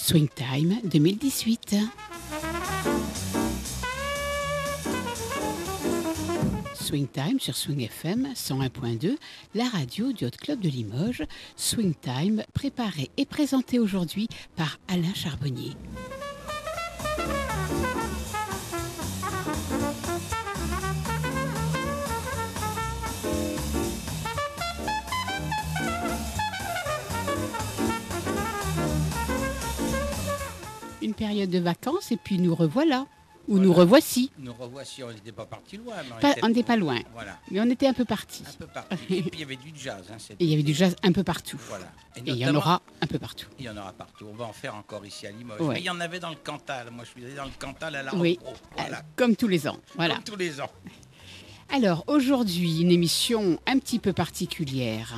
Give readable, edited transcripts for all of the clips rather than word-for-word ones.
Swing Time 2018. Swing Time sur Swing FM 101.2, la radio du Hot Club de Limoges. Swing Time préparé et présenté aujourd'hui par Alain Charbonnier. Une période de vacances et puis nous revoilà. Ou voilà. Nous revoici. Nous revoici, on n'était pas partis loin. On n'était pas loin, voilà. Mais on était un peu partis. Un peu partis. Et puis il y avait du jazz. Et il y avait du jazz un peu partout. Voilà. Et il y en aura un peu partout. Il y en aura partout. On va en faire encore ici à Limoges. Ouais. Mais il y en avait dans le Cantal. Moi, je suis allé dans le Cantal à la Oui, voilà. Comme tous les ans. Voilà. Comme tous les ans. Alors, aujourd'hui, une émission un petit peu particulière.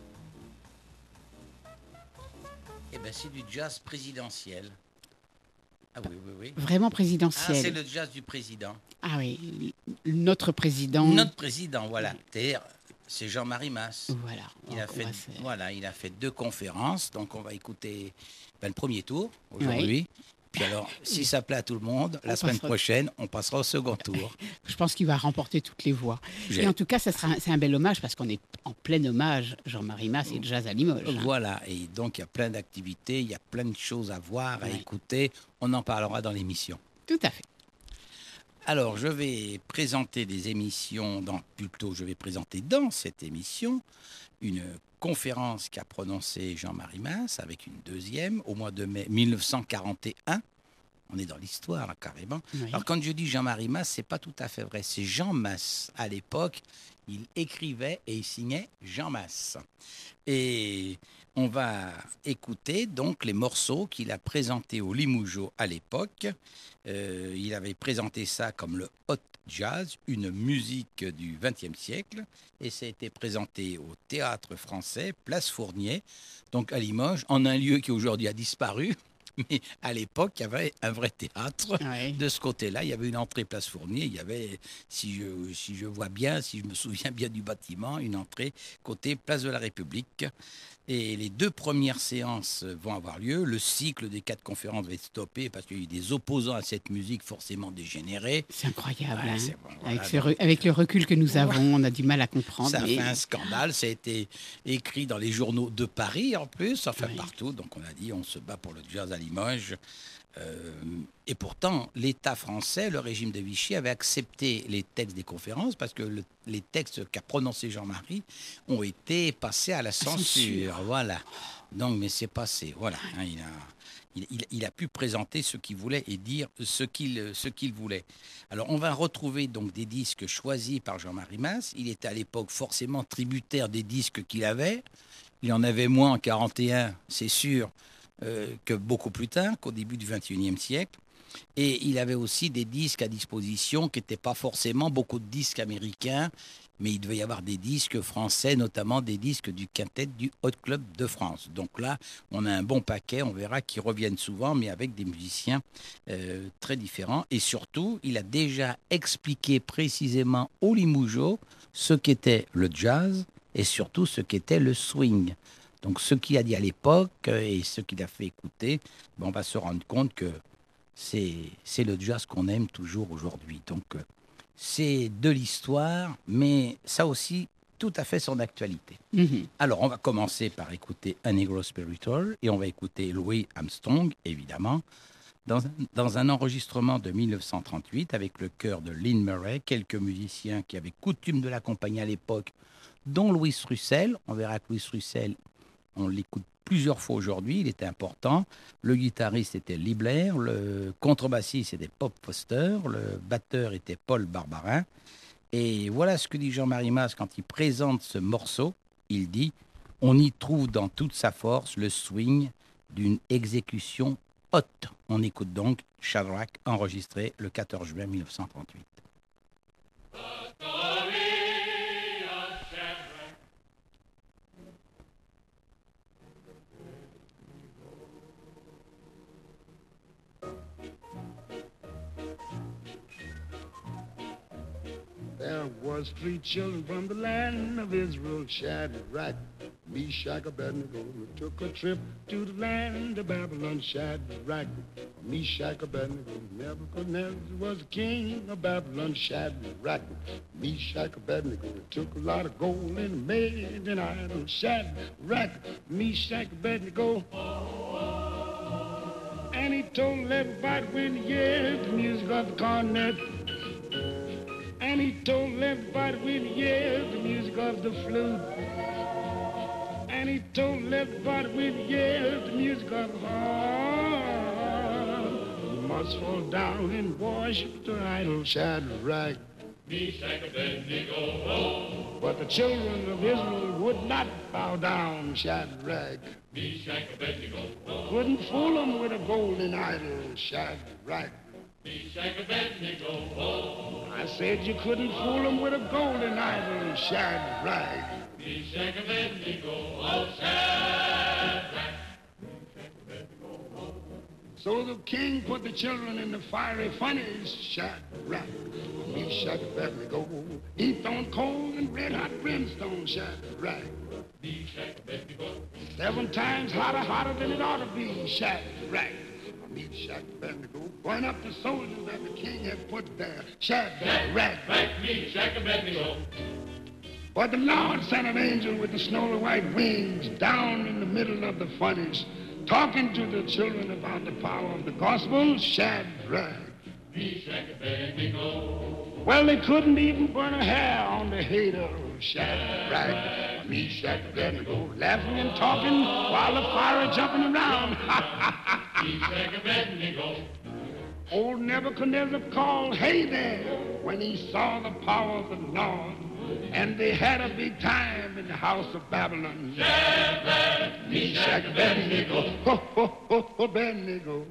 Eh bien, c'est du jazz présidentiel. Ah oui, oui, oui. Vraiment présidentiel. Ah, c'est le jazz du président. Ah oui, notre président. Notre président, voilà. C'est Jean-Marie Mas. Voilà. Il a fait 2 conférences. Donc, on va écouter le premier tour aujourd'hui. Oui. Puis alors, si ça plaît à tout le monde, la semaine prochaine, on passera au second tour. Je pense qu'il va remporter toutes les voix. Et en tout cas, c'est un bel hommage parce qu'on est en plein hommage Jean-Marie Mas et jazz à Limoges. Voilà, et donc il y a plein d'activités, il y a plein de choses à voir, à écouter. On en parlera dans l'émission. Tout à fait. Alors, je vais présenter des émissions, je vais présenter dans cette émission une conférence qu'a prononcée Jean-Marie Mas avec une deuxième au mois de mai 1941. On est dans l'histoire, là, carrément. Oui. Alors, quand je dis Jean-Marie Mas, c'est pas tout à fait vrai. C'est Jean Mas. À l'époque, il écrivait et il signait Jean Mas. Et on va écouter donc les morceaux qu'il a présentés au Limougeot à l'époque. Il avait présenté ça comme le hot jazz, une musique du XXe siècle. Et ça a été présenté au Théâtre Français, Place Fournier, donc à Limoges, en un lieu qui aujourd'hui a disparu. Mais à l'époque, il y avait un vrai théâtre. Oui. De ce côté-là, il y avait une entrée Place Fournier. Il y avait, si je vois bien, si je me souviens bien du bâtiment, une entrée côté Place de la République. Et les 2 premières séances vont avoir lieu. Le cycle des 4 conférences va être stoppé parce qu'il y a eu des opposants à cette musique forcément dégénérée. C'est incroyable. Ouais, c'est bon, voilà, avec le recul que nous avons, on a du mal à comprendre. Ça a fait un scandale. Ça a été écrit dans les journaux de Paris en plus, enfin partout. Donc on a dit on se bat pour le jazz à Limoges. Et pourtant, l'État français, le régime de Vichy, avait accepté les textes des conférences parce que les textes qu'a prononcés Jean-Marie ont été passés à la censure. Voilà. Donc, mais c'est passé. Voilà. Hein, il a pu présenter ce qu'il voulait et dire ce qu'il voulait. Alors, on va retrouver donc des disques choisis par Jean-Marie Mas. Il était à l'époque forcément tributaire des disques qu'il avait. Il en avait moins en 1941, c'est sûr. Que beaucoup plus tard, qu'au début du XXIe siècle. Et il avait aussi des disques à disposition qui n'étaient pas forcément beaucoup de disques américains, mais il devait y avoir des disques français, notamment des disques du quintet du Hot Club de France. Donc là, on a un bon paquet, on verra qu'ils reviennent souvent, mais avec des musiciens très différents. Et surtout, il a déjà expliqué précisément au Limougeot ce qu'était le jazz et surtout ce qu'était le swing. Donc, ce qu'il a dit à l'époque et ce qu'il a fait écouter, on va se rendre compte que c'est le jazz qu'on aime toujours aujourd'hui. Donc, c'est de l'histoire, mais ça aussi, tout à fait son actualité. Mm-hmm. Alors, on va commencer par écouter A Negro Spiritual et on va écouter Louis Armstrong, évidemment, dans un enregistrement de 1938 avec le chœur de Lynn Murray, quelques musiciens qui avaient coutume de l'accompagner à l'époque, dont Louis Russell. On verra que Louis Russell, on l'écoute plusieurs fois aujourd'hui, il était important. Le guitariste était Lee Blair, le contrebassiste était Pop Foster, le batteur était Paul Barbarin. Et voilà ce que dit Jean-Marie Mas quand il présente ce morceau. Il dit « On y trouve dans toute sa force le swing d'une exécution haute ». On écoute donc Shadrach, enregistré le 14 juin 1938. There was 3 children from the land of Israel, Shadrach, Meshach, Abednego took a trip to the land of Babylon, Shadrach, Meshach, Abednego. Nebuchadnezzar was the king of Babylon, Shadrach, Meshach, Abednego. Took a lot of gold and made an idol, Shadrach, Meshach, Abednego. And he told everybody when he heard the music of the cornet. And he told everybody when he heard the music of the flute. And he told everybody when he heard the music of the harp, you must fall down and worship the idol, Shadrach, Meshach, Abednego. But the children of Israel would not bow down, Shadrach, Meshach, Abednego. Couldn't fool them with a golden idol, Shadrach, Meshach, Abednego. I said you couldn't fool them with a golden idol, Shadrach, Meshach, Abednego. Oh, Shadrach, Meshach, Abednego. So the king put the children in the fiery furnace, Shadrach, Meshach, Abednego. Heaped on coal and red-hot brimstone, Shadrach, Meshach, Abednego. 7 times hotter than it ought to be, Shadrach, Meshach, Abednego. Burn up the soldiers that the king had put there, Shadrach, Meshach, Abednego. But the Lord sent an angel with the snowy white wings down in the middle of the furnace, talking to the children about the power of the gospel, Shadrach, Meshach, Abednego. Well, they couldn't even burn a hair on the head of Shadrach, Meshach, Abednego, laughing and talking while the fire is jumping around. Meshach, Abednego. Old Nebuchadnezzar called, hey there, when he saw the power of the Lord. And they had a big time in the house of Babylon. Shadrach, Meshach, Abednego. Ho, ho, ho, ho, Abednego.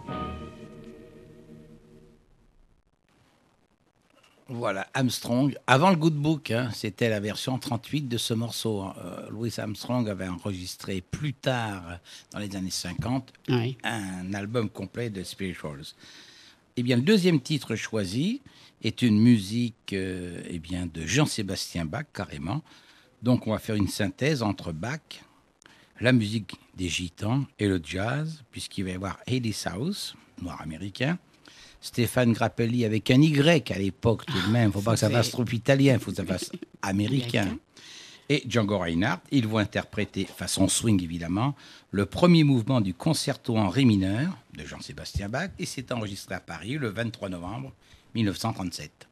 Voilà, Armstrong. Avant le Good Book, hein, c'était la version 38 de ce morceau. Louis Armstrong avait enregistré plus tard, dans les années 50, oui, un album complet de Spirituals. Eh bien, le deuxième titre choisi est une musique eh bien, de Jean-Sébastien Bach, carrément. Donc, on va faire une synthèse entre Bach, la musique des Gitans et le jazz, puisqu'il va y avoir Eddie South, noir américain, Stéphane Grappelli avec un Y à l'époque tout de même. Il ne faut pas que ça fasse trop italien, il faut que ça fasse américain. Et Django Reinhardt, ils vont interpréter, façon swing évidemment, le premier mouvement du concerto en ré mineur de Jean-Sébastien Bach, et c'est enregistré à Paris le 23 novembre 1937.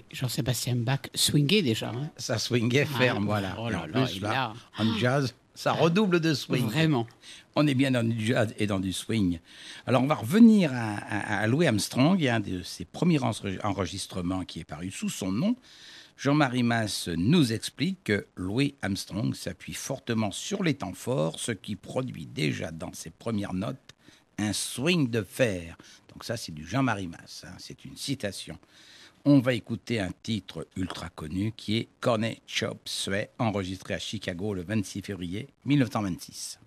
Jean-Sébastien Bach swingait déjà. Hein. Ça swingait ferme, voilà. Oh là Et là, en plus, et là, là, en jazz, ça redouble de swing. Vraiment. On est bien dans du jazz et dans du swing. Alors, on va revenir à Louis Armstrong. Il y a un de ses premiers enregistrements qui est paru sous son nom. Jean-Marie Mas nous explique que Louis Armstrong s'appuie fortement sur les temps forts, ce qui produit déjà dans ses premières notes un swing de fer. Donc ça, c'est du Jean-Marie Mas, hein, c'est une citation. On va écouter un titre ultra connu qui est Cornet Chop Suey, enregistré à Chicago le 26 février 1926.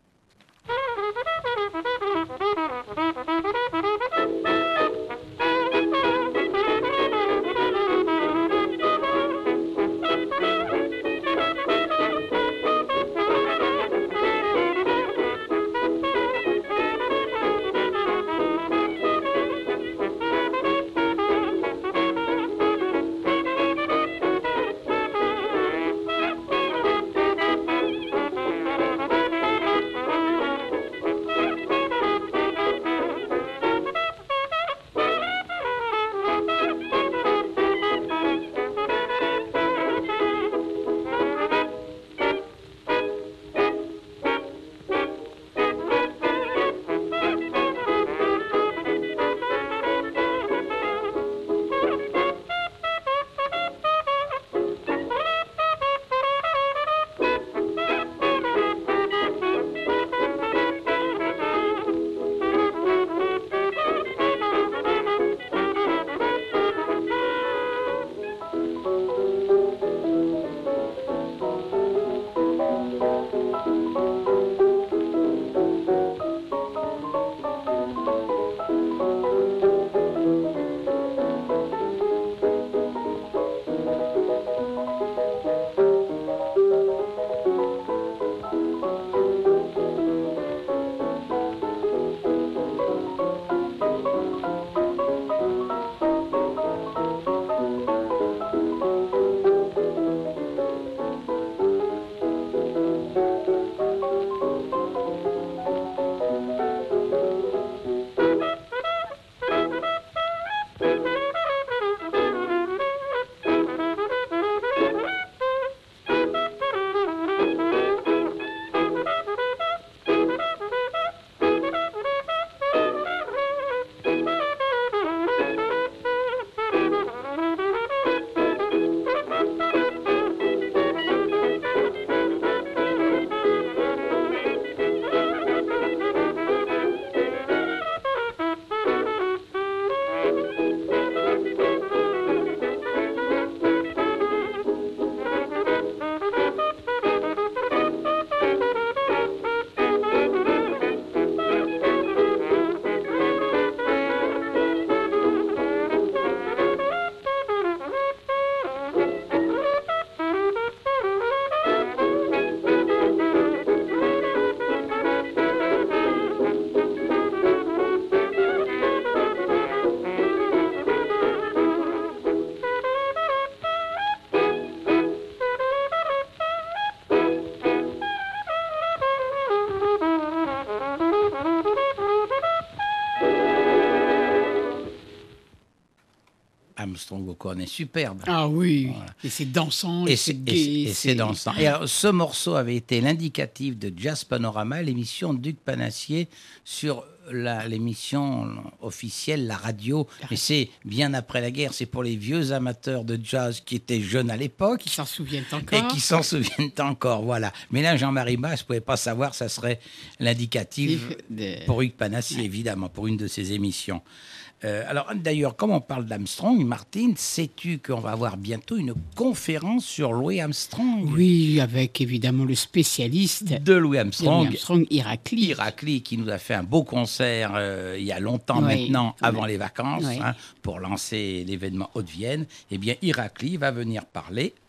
Armstrong au cornet, superbe. Ah oui, Voilà. et c'est dansant, Et c'est c'est gai. et c'est dansant. Et alors, ce morceau avait été l'indicatif de Jazz Panorama, l'émission Duc Panassier sur l'émission officielle, la radio. Mais c'est bien après la guerre, c'est pour les vieux amateurs de jazz qui étaient jeunes à l'époque. Qui s'en souviennent encore. Et qui s'en souviennent encore, voilà. Mais là, Jean-Marie Mas ne pouvait pas savoir, ça serait l'indicatif pour Hugues Panassier, évidemment, pour une de ses émissions. Alors, d'ailleurs, comme on parle d'Armstrong, Martine, sais-tu qu'on va avoir bientôt une conférence sur Louis Armstrong? Oui, avec évidemment le spécialiste de Louis Armstrong, Irakli. Irakli, qui nous a fait un beau concert il y a longtemps maintenant, avant les vacances, pour lancer l'événement Haute-Vienne. Eh bien, Irakli va venir parler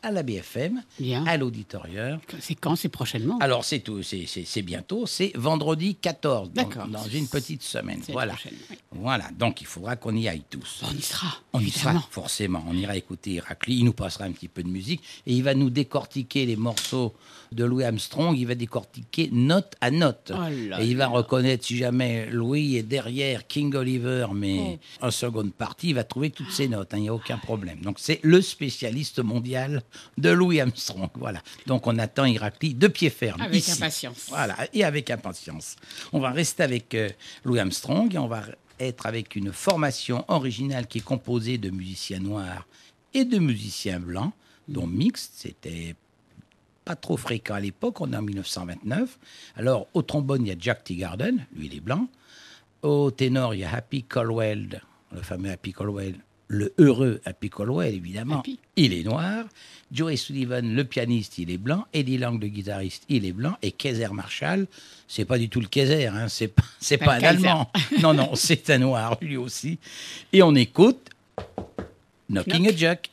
à la BFM, Bien. à l'auditorium. C'est quand? C'est prochainement? Alors, c'est tout, c'est bientôt, c'est vendredi 14, D'accord. dans une petite semaine. C'est Voilà. prochaine, oui. Voilà, donc il faudra qu'on y aille tous. On y sera, On y évidemment. sera, forcément. On ira écouter Héraclite, il nous passera un petit peu de musique et il va nous décortiquer les morceaux de Louis Armstrong, il va décortiquer note à note. Oh là Et il va là. reconnaître si jamais Louis est derrière King Oliver, mais en seconde partie, il va trouver toutes ses notes, il n'y a aucun problème. Donc c'est le spécialiste mondial de Louis Armstrong. Voilà. Donc on attend Héraclite de pied ferme. Avec ici. impatience. Voilà, et avec impatience. On va rester avec Louis Armstrong et on va être avec une formation originale qui est composée de musiciens noirs et de musiciens blancs, dont mixte, c'était pas trop fréquent à l'époque, on est en 1929. Alors, au trombone, il y a Jack Teagarden, lui il est blanc. Au ténor, il y a Happy Colwell, le fameux Happy Colwell, le heureux Happy Colwell, évidemment, Happy. il est noir. Joey Sullivan, le pianiste, il est blanc. Eddie Lang, le guitariste, il est blanc. Et Kaiser Marshall, c'est pas du tout le Kaiser, hein, c'est pas un Kaiser. Allemand. Non, c'est un noir, lui aussi. Et on écoute Knocking a Jock.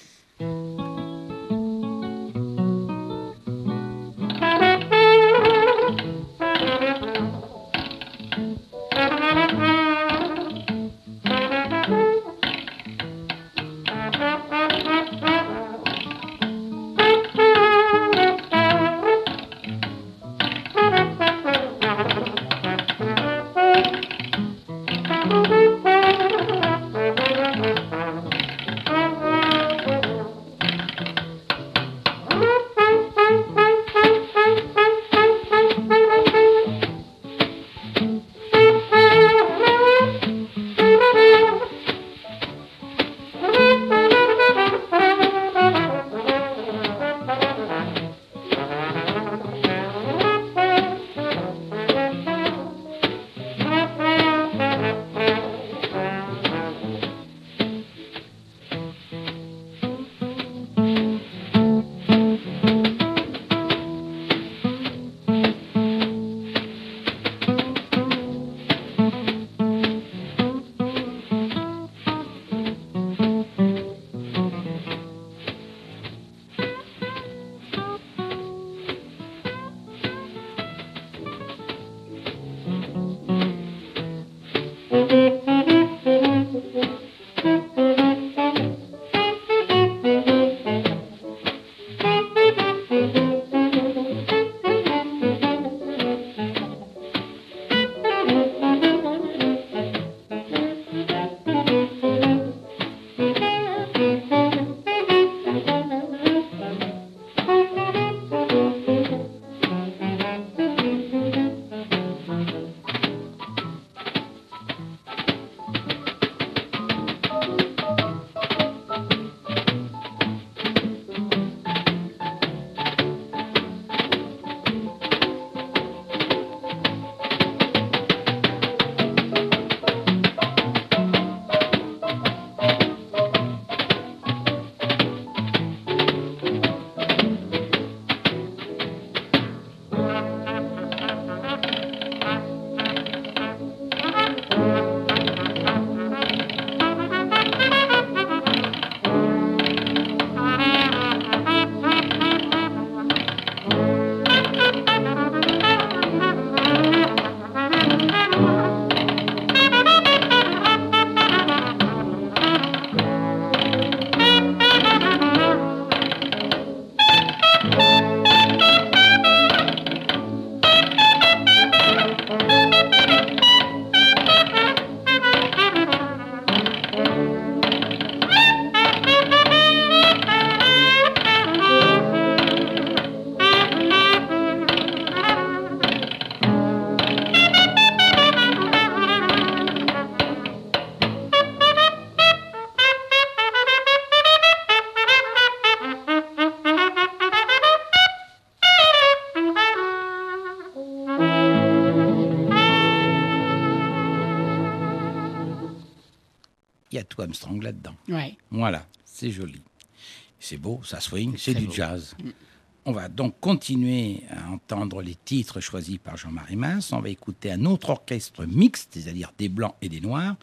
Il y a tout Armstrong là-dedans. Ouais. Voilà, c'est joli. C'est beau, ça swing, c'est très du beau. jazz. On va donc continuer à entendre les titres choisis par Jean-Marie Mas. On va écouter un autre orchestre mixte, c'est-à-dire des blancs et des noirs.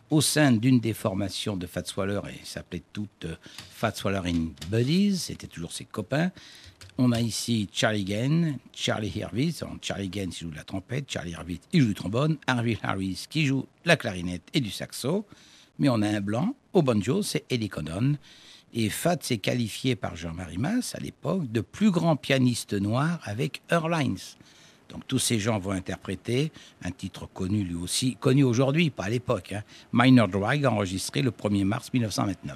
au sein d'une des formations de Fats Waller, et s'appelait toutes Fats Waller and Buddies, c'était toujours ses copains. On a ici Charlie Gaines, Charlie Hurwitz. Charlie Gaines qui joue de la trompette, Charlie Hurwitz qui joue du trombone, Harvey Harris qui joue de la clarinette et du saxo. Mais on a un blanc au banjo, c'est Eddie Condon. Et Fats est qualifié par Jean-Marie Mas, à l'époque, de plus grand pianiste noir avec Earl Hines. Donc tous ces gens vont interpréter un titre connu lui aussi, connu aujourd'hui, pas à l'époque, Minor Drag, enregistré le 1er mars 1929.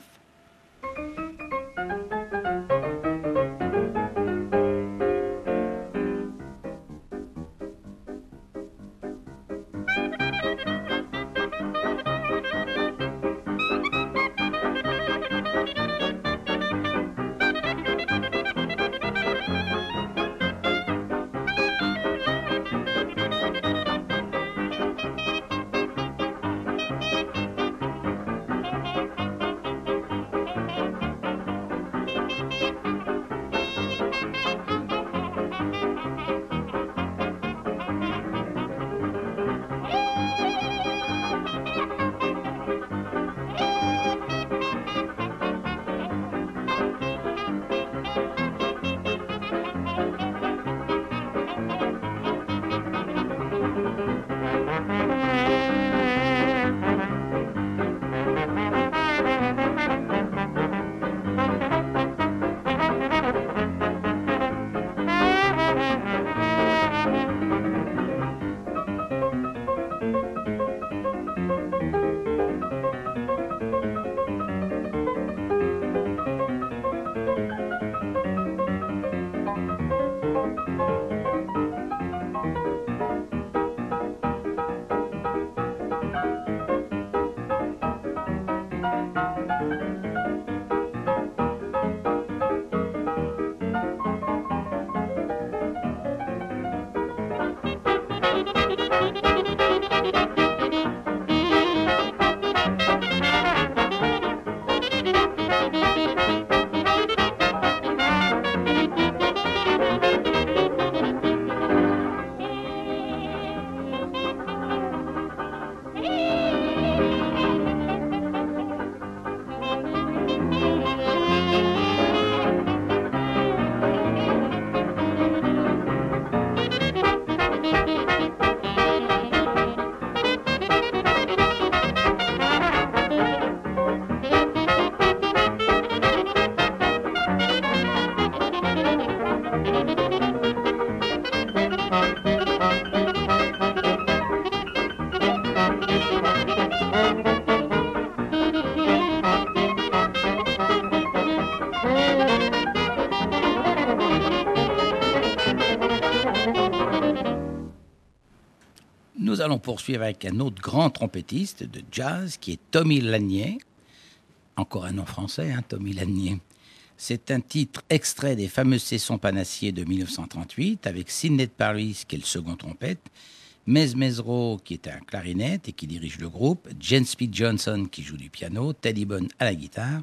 Nous allons poursuivre avec un autre grand trompettiste de jazz qui est Tommy Lanier. Encore un nom français, Tommy Lanier. C'est un titre extrait des fameuses sessions Panassier de 1938 avec Sidney Paris qui est le second trompette, Mez Mesro qui est un clarinette et qui dirige le groupe, Jane Speed Johnson qui joue du piano, Teddy Bunn à la guitare,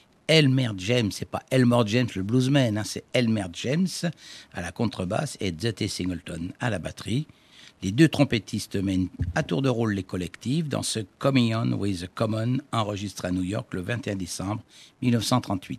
Elmer James, c'est pas Elmore James le bluesman, c'est Elmer James à la contrebasse et Zetty Singleton à la batterie. Les deux trompettistes mènent à tour de rôle les collectifs dans ce Coming On with the Common enregistré à New York le 21 décembre 1938.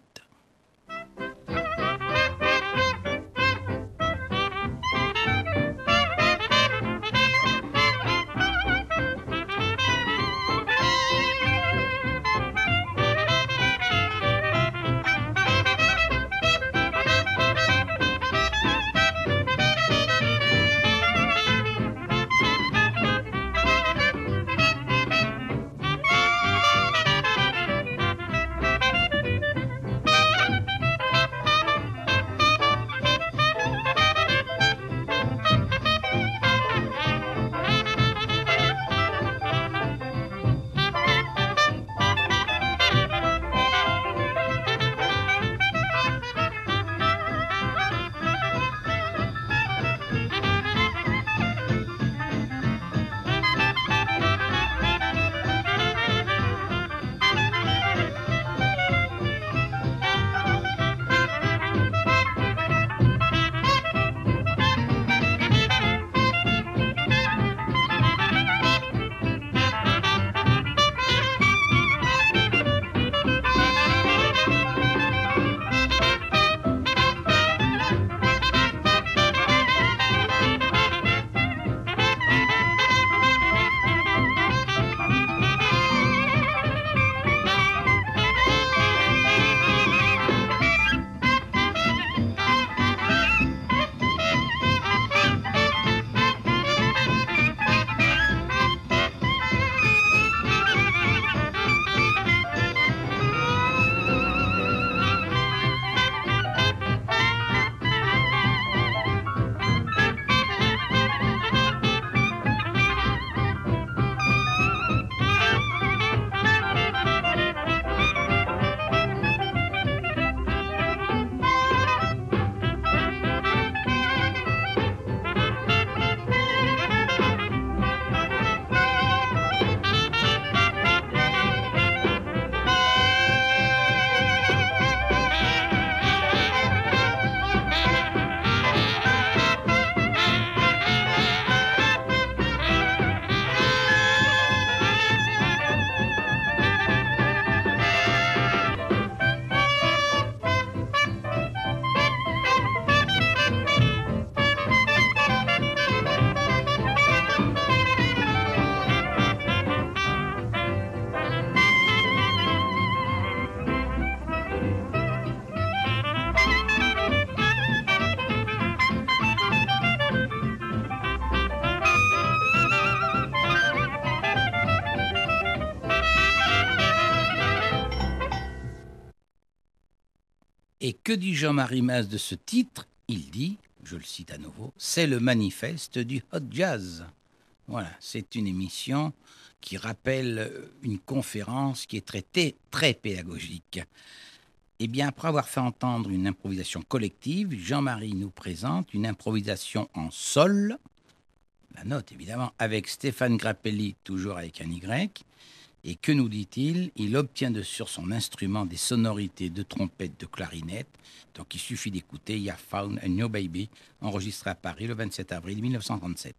Et que dit Jean-Marie Mas de ce titre? Il dit, je le cite à nouveau, c'est le manifeste du hot jazz. Voilà, c'est une émission qui rappelle une conférence qui est traitée très pédagogique. Eh bien, après avoir fait entendre une improvisation collective, Jean-Marie nous présente une improvisation en sol, la note évidemment, avec Stéphane Grappelli, toujours avec un Y. Et que nous dit-il? Il obtient sur son instrument des sonorités de trompette, de clarinette. Donc il suffit d'écouter Ya Found a New Baby, enregistré à Paris le 27 avril 1937.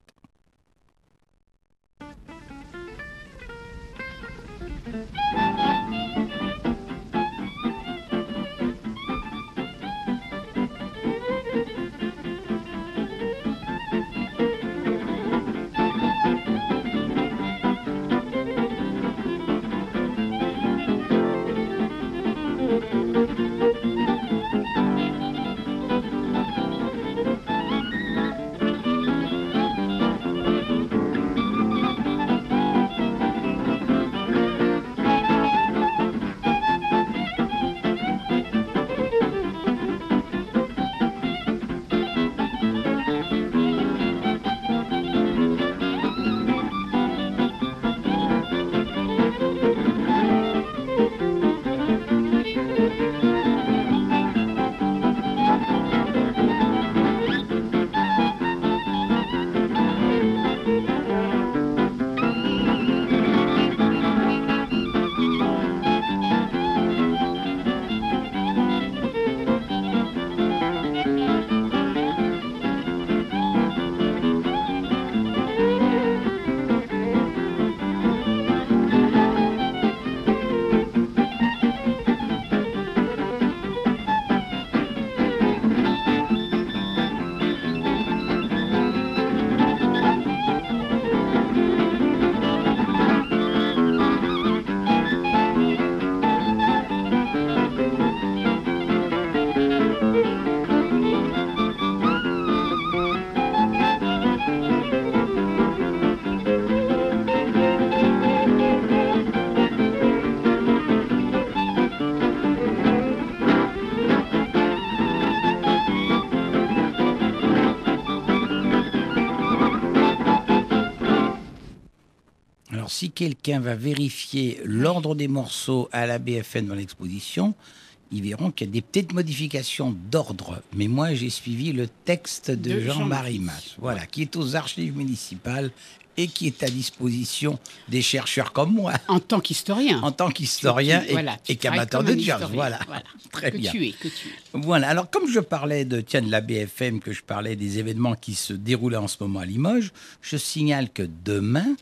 Si quelqu'un va vérifier l'ordre des morceaux à la BFM dans l'exposition, ils verront qu'il y a des petites modifications d'ordre. Mais moi, j'ai suivi le texte de Jean-Marie Mas, voilà, qui est aux archives municipales et qui est à disposition des chercheurs comme moi. En tant qu'historien. En tant qu'historien et qu'amateur de jazz. Voilà. Très bien. Que tu es. Voilà. Alors, comme je parlais de la BFM, que je parlais des événements qui se déroulaient en ce moment à Limoges, je signale que demain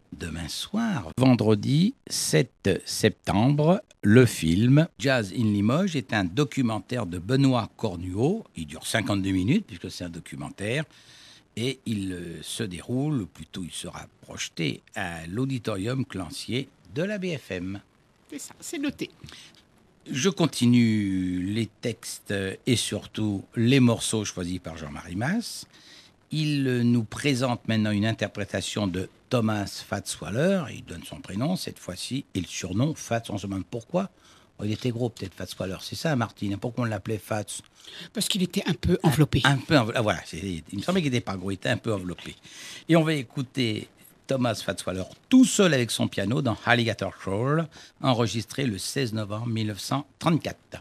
soir, vendredi 7 septembre, le film Jazz in Limoges est un documentaire de Benoît Cornuau. Il dure 52 minutes puisque c'est un documentaire et il se déroule, ou plutôt il sera projeté à l'auditorium Clancier de la BFM. C'est ça, c'est noté. Je continue les textes et surtout les morceaux choisis par Jean-Marie Mas. Il nous présente maintenant une interprétation de Thomas Fats Waller. Il donne son prénom cette fois-ci et le surnom Fats. On se demande pourquoi. Oh, il était gros peut-être Fats Waller. C'est ça Martine. Pourquoi on l'appelait Fats? Parce qu'il était un peu enveloppé. Voilà. Il me semblait qu'il n'était pas gros. Il était un peu enveloppé. Et on va écouter Thomas Fats Waller tout seul avec son piano dans Alligator Shore, enregistré le 16 novembre 1934.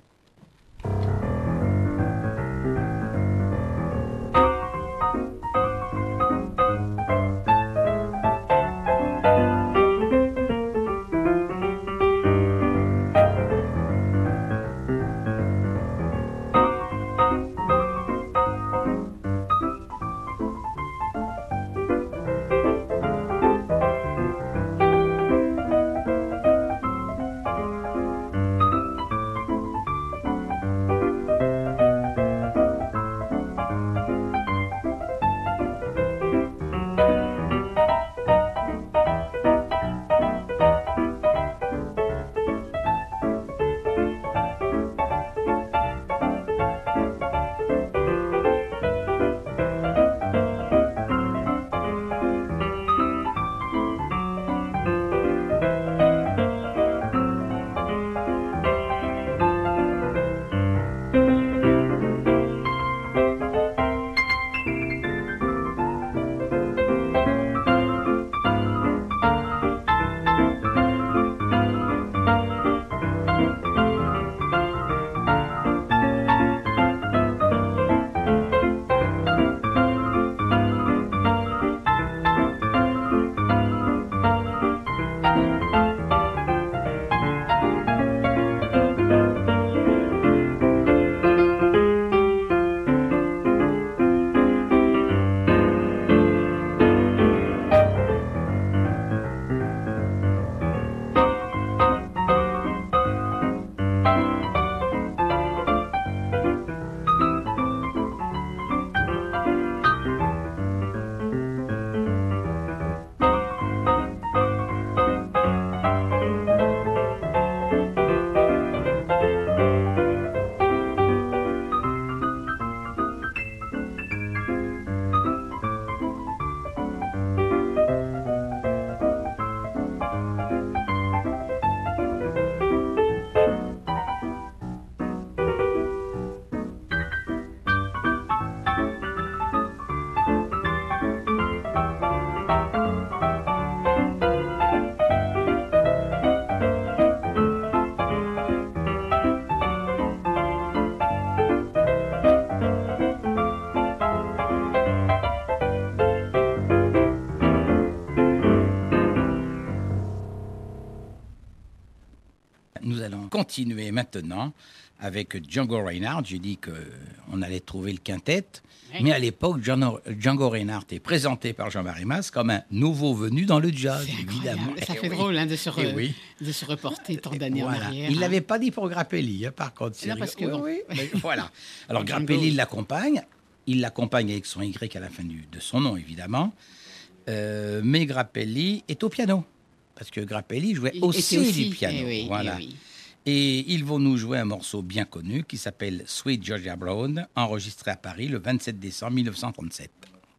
Nous allons continuer maintenant avec Django Reinhardt. J'ai dit qu'on allait trouver le quintet. Oui. Mais à l'époque, Django Reinhardt est présenté par Jean-Marie Mas comme un nouveau venu dans le jazz, évidemment. Ça fait drôle de se reporter tant d'années en arrière. Il ne l'avait pas dit pour Grappelli, par contre. Non, parce que mais voilà. Alors Grappelli l'accompagne. Il l'accompagne avec son Y à la fin de son nom, évidemment. Mais Grappelli est au piano. Parce que Grappelli jouait aussi du piano. Voilà. Et ils vont nous jouer un morceau bien connu qui s'appelle Sweet Georgia Brown, enregistré à Paris le 27 décembre 1937.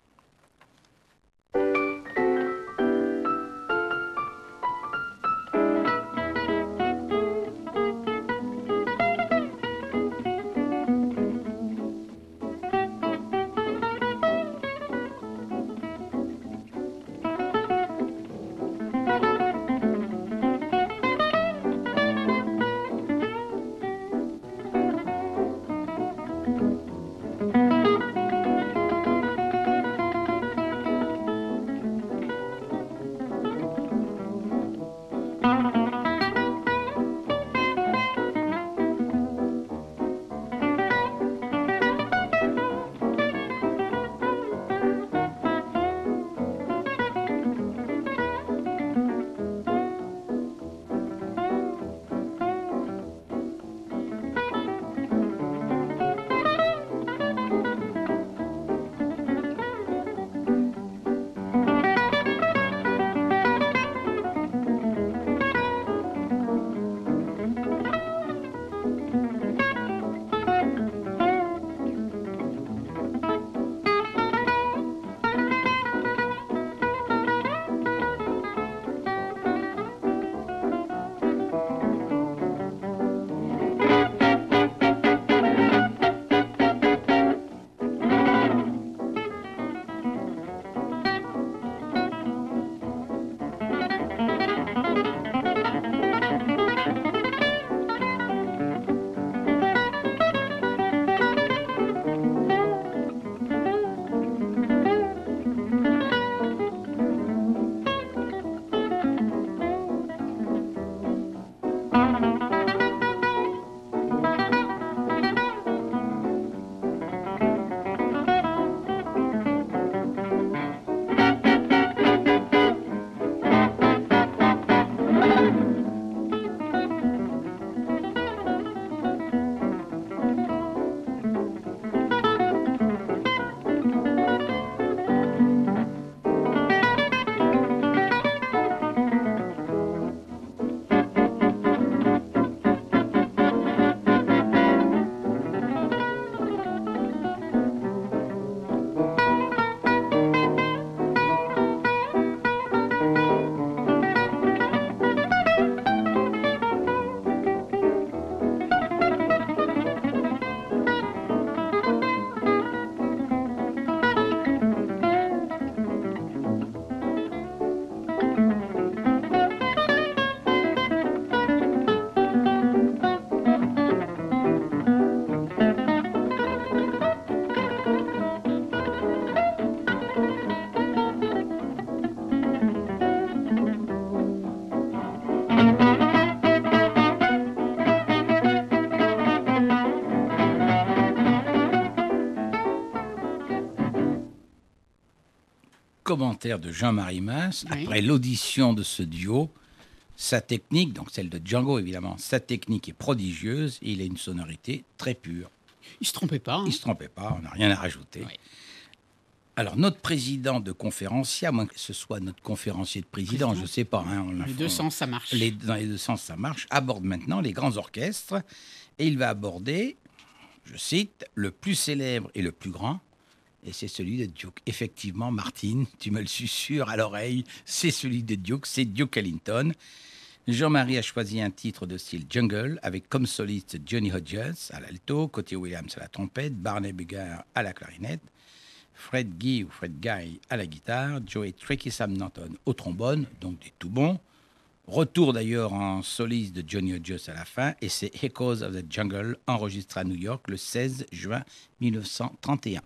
Commentaire de Jean-Marie Mas, après l'audition de ce duo, sa technique, donc celle de Django évidemment, sa technique est prodigieuse et il a une sonorité très pure. Il ne se trompait pas. Il ne se trompait pas, on n'a rien à rajouter. Oui. Alors, notre président de conférencier, à moins que ce soit notre conférencier de président, je ne sais pas. Dans les deux sens, ça marche. Dans les deux sens, ça marche. Aborde maintenant les grands orchestres et il va aborder, je cite, le plus célèbre et le plus grand. Et c'est celui de Duke. Effectivement, Martine, tu me le susurres à l'oreille, c'est celui de Duke, c'est Duke Ellington. Jean-Marie a choisi un titre de style jungle, avec comme soliste Johnny Hodges à l'alto, Cotty Williams à la trompette, Barney Bigger à la clarinette, Fred Guy à la guitare, Joey Tricky Sam Norton au trombone, donc des tout bons. Retour d'ailleurs en soliste de Johnny Hodges à la fin, et c'est Echoes of the Jungle, enregistré à New York le 16 juin 1931.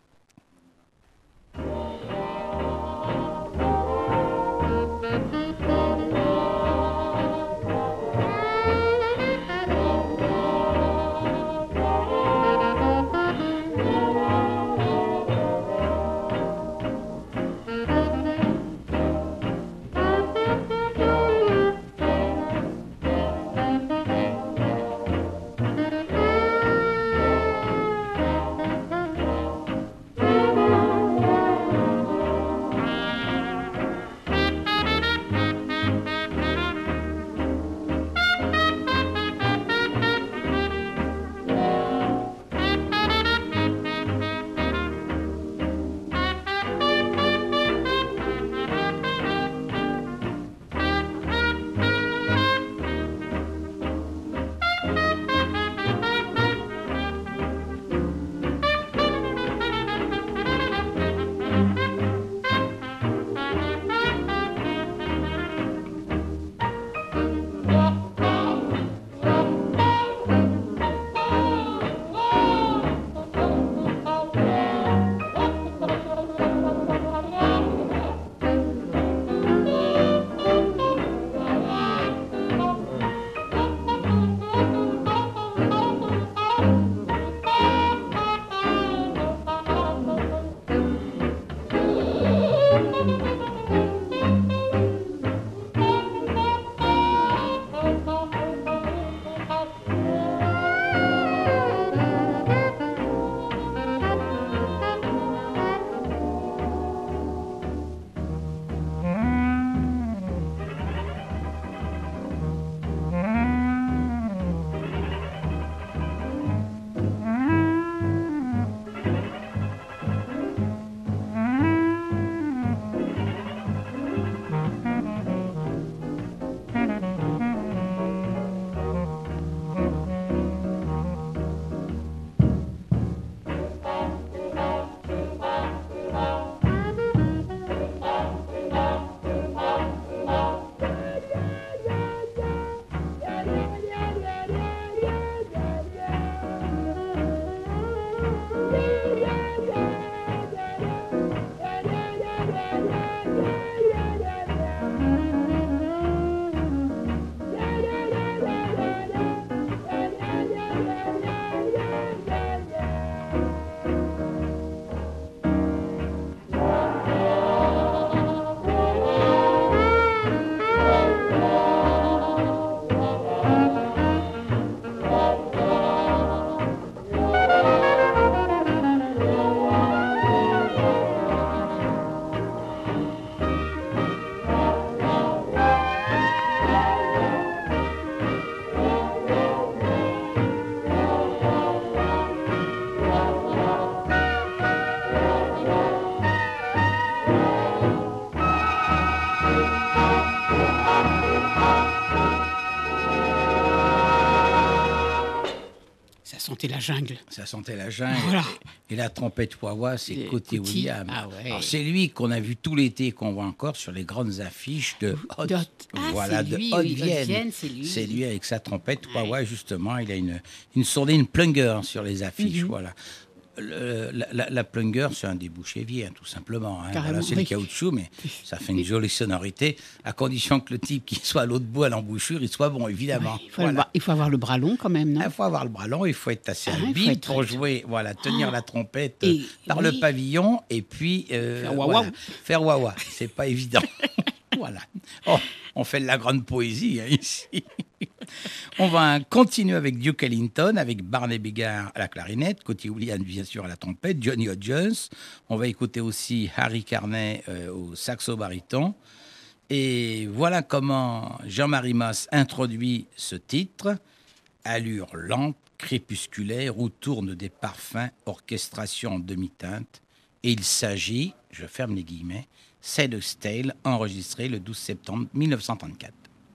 sentait la jungle. Ça sentait la jungle. Voilà. Et la trompette wah-wah, c'est Côté Couty. William. Ah ouais. Alors, c'est lui qu'on a vu tout l'été, qu'on voit encore sur les grandes affiches de De Haute- voilà, c'est de lui, Haute-Vienne. Haute-Vienne, c'est lui. C'est lui avec sa trompette wah-wah, justement. Il a une sourdine plunger sur les affiches. Voilà. La plunger, c'est un débouche-évier, tout simplement. Hein. Carrément, Voilà, c'est oui. le caoutchouc, mais ça fait une jolie sonorité, à condition que le type qui soit à l'autre bout à l'embouchure, il soit bon, évidemment. Ouais, il faut avoir le bras long quand même, non? Il faut avoir le bras long, il faut être assez Ah, il faut habile être pour très- jouer, voilà, tenir la trompette Et par le oui. pavillon et puis Faire wah-wah. voilà, faire wah-wah. C'est pas évident. Voilà. Oh, on fait de la grande poésie hein, ici. On va continuer avec Duke Ellington, avec Barney Bigard à la clarinette, Côté William bien sûr à la trompette, Johnny Hodges. On va écouter aussi Harry Carney au saxo baryton. Et voilà comment Jean-Marie Mas introduit ce titre. Allure lente, crépusculaire, où tournent des parfums, orchestration en demi-teinte. Et il s'agit, je ferme les guillemets, Sadler's Tale, enregistré le 12 septembre 1934.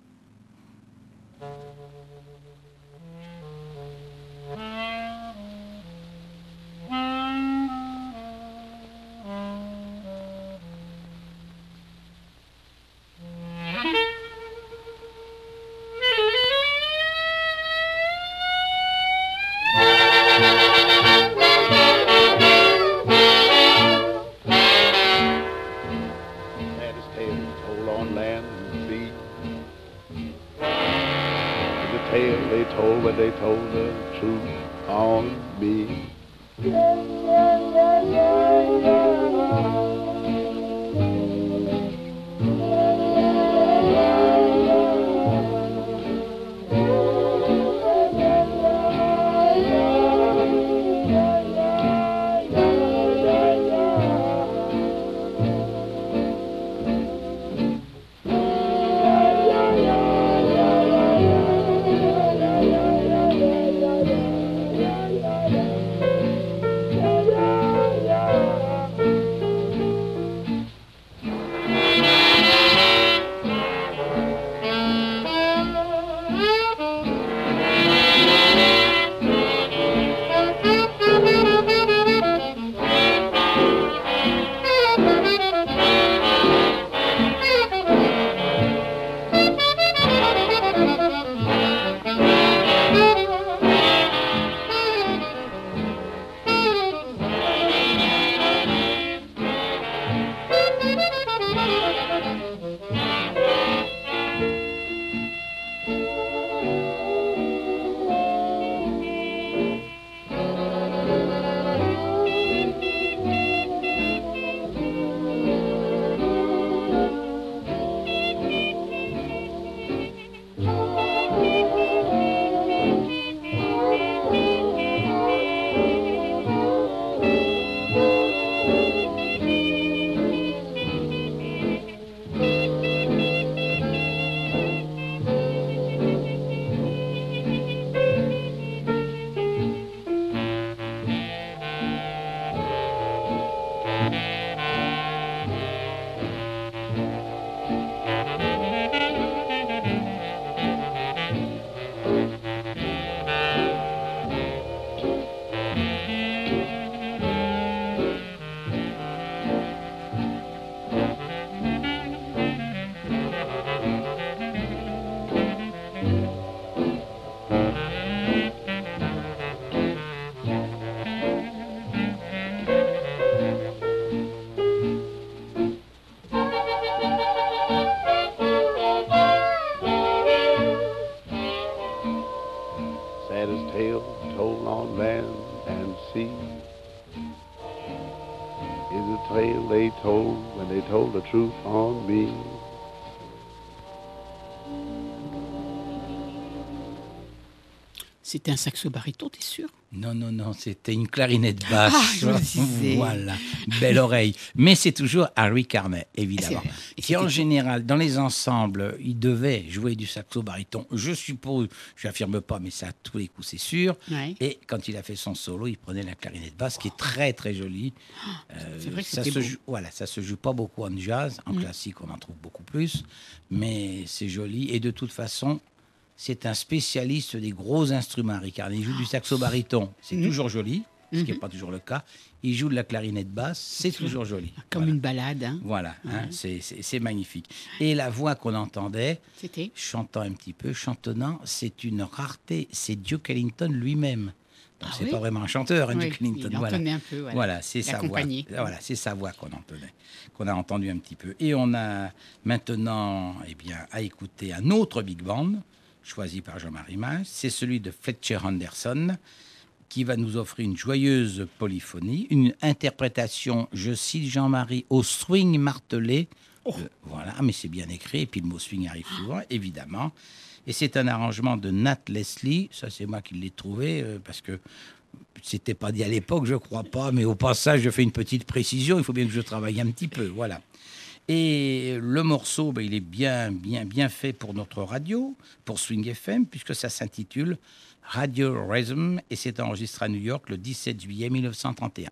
Saddest tale told on land and sea. The tale they told, but they told the truth on me. Saddest tale told on land and sea is the tale they told when they told the truth on me. C'était un saxo baryton, t'es sûr? Non, c'était une clarinette basse. Ah, je me disais. Voilà, belle oreille. Mais c'est toujours Harry Carney, évidemment. C'est vrai. Et Qui, en c'était- général, dans les ensembles, il devait jouer du saxo baryton. Je suppose, je n'affirme pas, mais ça, à tous les coups, c'est sûr. Ouais. Et quand il a fait son solo, il prenait la clarinette basse, qui est très, très jolie. C'est vrai que ça c'était se beau. joue, voilà, ça se joue pas beaucoup en jazz. En classique, on en trouve beaucoup plus. Mais c'est joli. Et de toute façon, c'est un spécialiste des gros instruments, Ricard. Il joue du saxo-baryton, c'est toujours joli, ce qui n'est pas toujours le cas. Il joue de la clarinette basse, c'est toujours joli. Comme une balade. Hein. Voilà, c'est magnifique. Et la voix qu'on entendait, C'était chantant un petit peu, chantonnant, c'est une rareté. C'est Duke Ellington lui-même. Donc c'est pas vraiment un chanteur, hein, Duke Ellington. Il entonnait un peu. Voilà, c'est sa voix. Voilà, c'est sa voix qu'on entendait, qu'on a entendu un petit peu. Et on a maintenant, à écouter un autre big band choisi par Jean-Marie Mas. C'est celui de Fletcher Henderson, qui va nous offrir une joyeuse polyphonie, une interprétation, je cite Jean-Marie, au swing martelé. Voilà, mais c'est bien écrit, et puis le mot swing arrive souvent, évidemment. Et c'est un arrangement de Nat Leslie, ça c'est moi qui l'ai trouvé, parce que c'était pas dit à l'époque, je crois pas, mais au passage, je fais une petite précision, il faut bien que je travaille un petit peu, voilà. Et le morceau, il est bien fait pour notre radio, pour Swing FM, puisque ça s'intitule Radio Rhythm, et c'est enregistré à New York le 17 juillet 1931.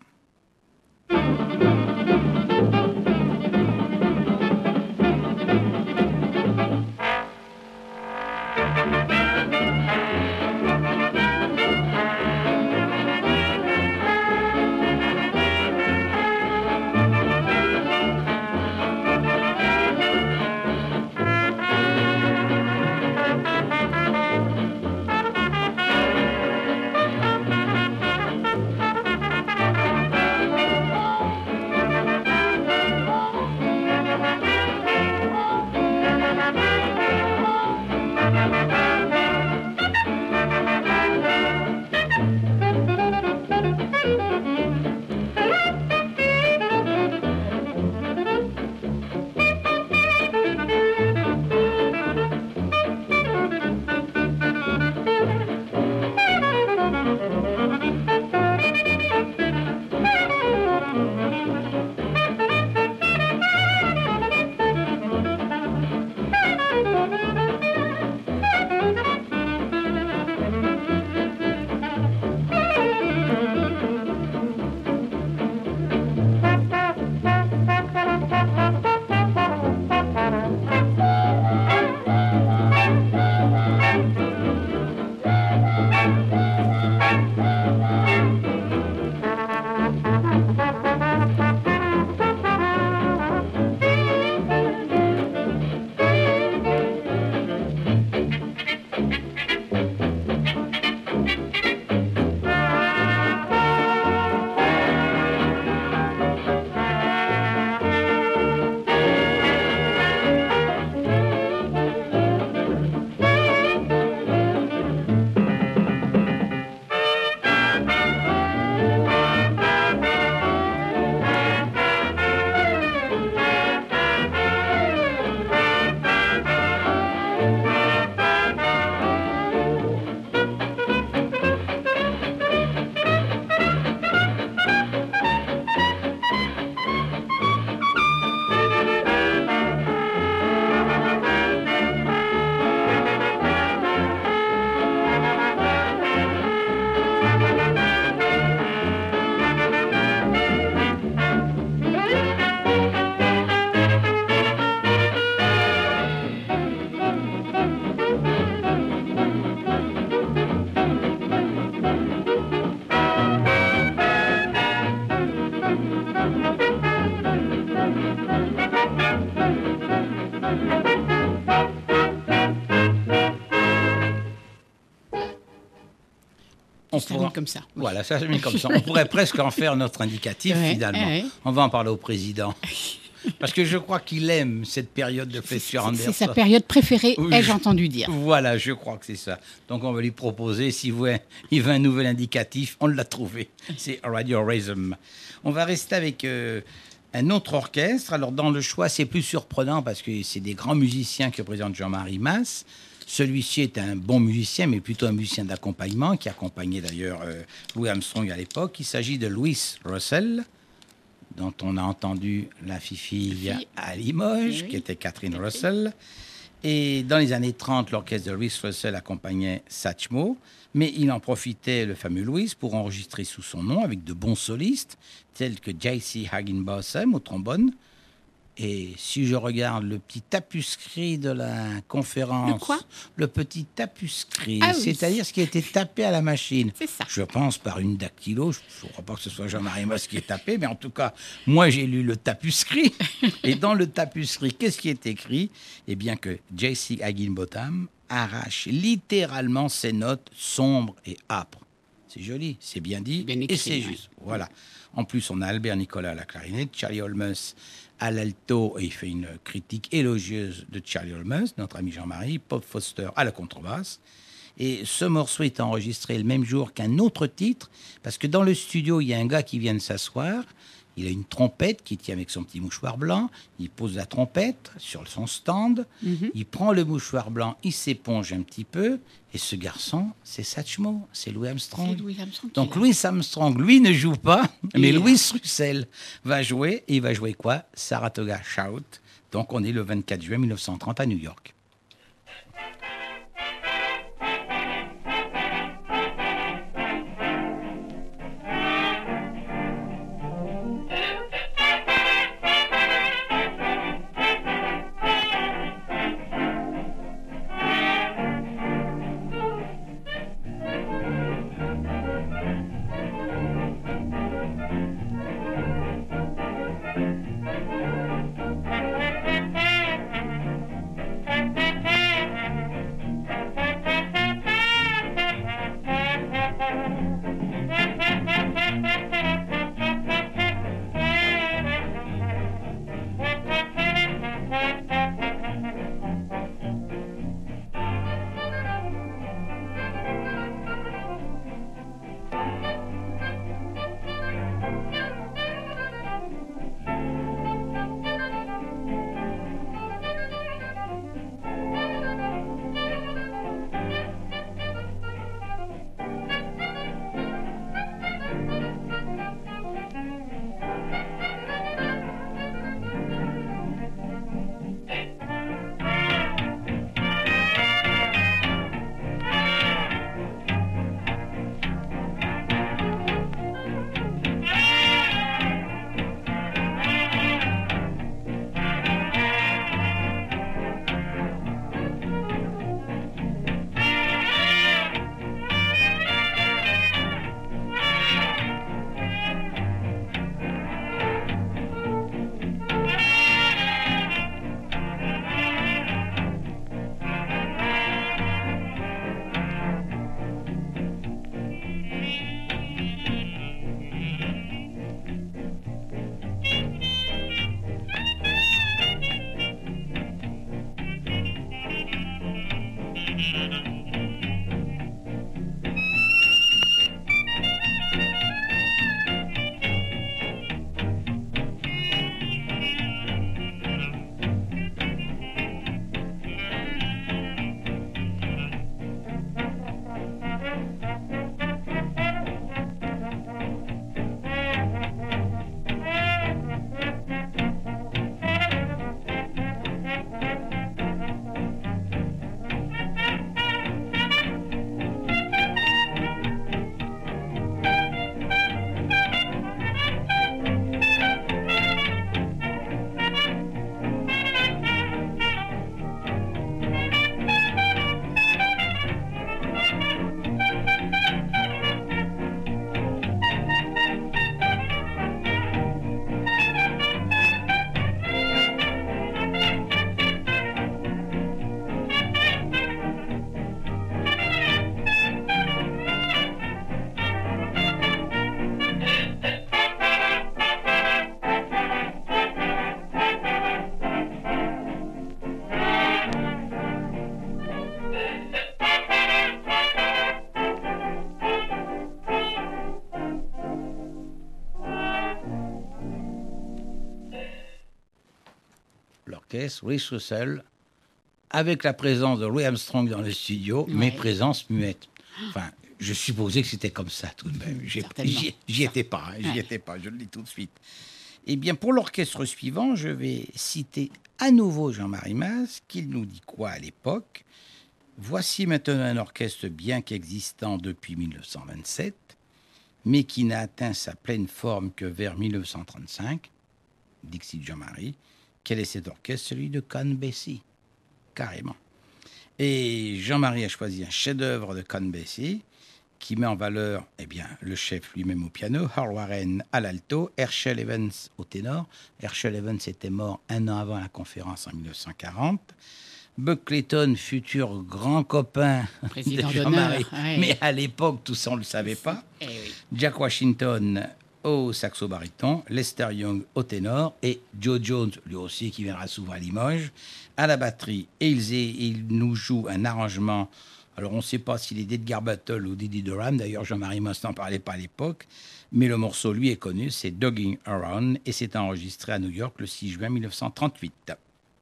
Comme ça. Oui. Voilà, ça se termine comme ça. On pourrait presque en faire notre indicatif, finalement. Ouais. On va en parler au président. Parce que je crois qu'il aime cette période de Fletcher Henderson. C'est sa période préférée, ai-je entendu dire. Voilà, je crois que c'est ça. Donc on va lui proposer, s'il veut un nouvel indicatif, on l'a trouvé. C'est Radio Rhythm. On va rester avec un autre orchestre. Alors dans le choix, c'est plus surprenant parce que c'est des grands musiciens que présente Jean-Marie Mas. Celui-ci est un bon musicien, mais plutôt un musicien d'accompagnement, qui accompagnait d'ailleurs Louis Armstrong à l'époque. Il s'agit de Louis Russell, dont on a entendu la fifille à Limoges, qui était Catherine Russell. Et dans les années 30, l'orchestre de Louis Russell accompagnait Satchmo, mais il en profitait, le fameux Louis, pour enregistrer sous son nom avec de bons solistes, tels que J.C. Higginbotham au trombone, Et si je regarde le petit tapuscrit de la conférence... Le quoi ? Le petit tapuscrit, Ah oui. c'est-à-dire ce qui a été tapé à la machine. C'est ça. Je pense par une dactylo, je ne crois pas que ce soit Jean-Marie Mas qui est tapé, mais en tout cas, moi j'ai lu le tapuscrit. Et dans le tapuscrit, qu'est-ce qui est écrit ? Eh bien que J.C. Higginbotham arrache littéralement ses notes sombres et âpres. C'est joli, c'est bien dit, Bien écrit, et c'est ouais. juste. Voilà. En plus, on a Albert Nicolas à la clarinette, Charlie Holmes à l'alto, et il fait une critique élogieuse de Charlie Holmes, notre ami Jean-Marie, Bob Foster à la contrebasse. Et ce morceau est enregistré le même jour qu'un autre titre, parce que dans le studio, il y a un gars qui vient de s'asseoir, il a une trompette qu'il tient avec son petit mouchoir blanc, il pose la trompette sur son stand, il prend le mouchoir blanc, il s'éponge un petit peu, et ce garçon, c'est Satchmo, c'est Louis Armstrong. C'est Louis Armstrong qui Donc l'a. Louis Armstrong, lui, ne joue pas, mais Et Louis Russell va jouer, et il va jouer quoi ? Saratoga Shout. Donc on est le 24 juin 1930 à New York. L'orchestre, Louis Russell, avec la présence de Louis Armstrong dans le studio, mais présence muette. Enfin, je supposais que c'était comme ça tout de même. J'y étais pas, je le dis tout de suite. Eh bien, pour l'orchestre suivant, je vais citer à nouveau Jean-Marie Mas, qui nous dit quoi à l'époque ? Voici maintenant un orchestre bien qu'existant depuis 1927, mais qui n'a atteint sa pleine forme que vers 1935, Dixit Jean-Marie, Quel est cet orchestre? Celui de Count Basie, carrément. Et Jean-Marie a choisi un chef-d'œuvre de Count Basie qui met en valeur le chef lui-même au piano, Earl Warren à l'alto, Herschel Evans au ténor. Herschel Evans était mort un an avant la conférence en 1940. Buck Clayton, futur grand copain Président de Jean-Marie, d'honneur, mais à l'époque, tout ça, on ne le savait pas. Eh oui. Jack Washington au saxo-baryton, Lester Young au ténor et Joe Jones, lui aussi, qui viendra souvent à Limoges, à la batterie. Et il nous joue un arrangement. Alors, on ne sait pas s'il est d'Edgar Battle ou Didi Durham. D'ailleurs, Jean-Marie Mas n'en parlait pas à l'époque. Mais le morceau, lui, est connu. C'est Dogging Around et c'est enregistré à New York le 6 juin 1938.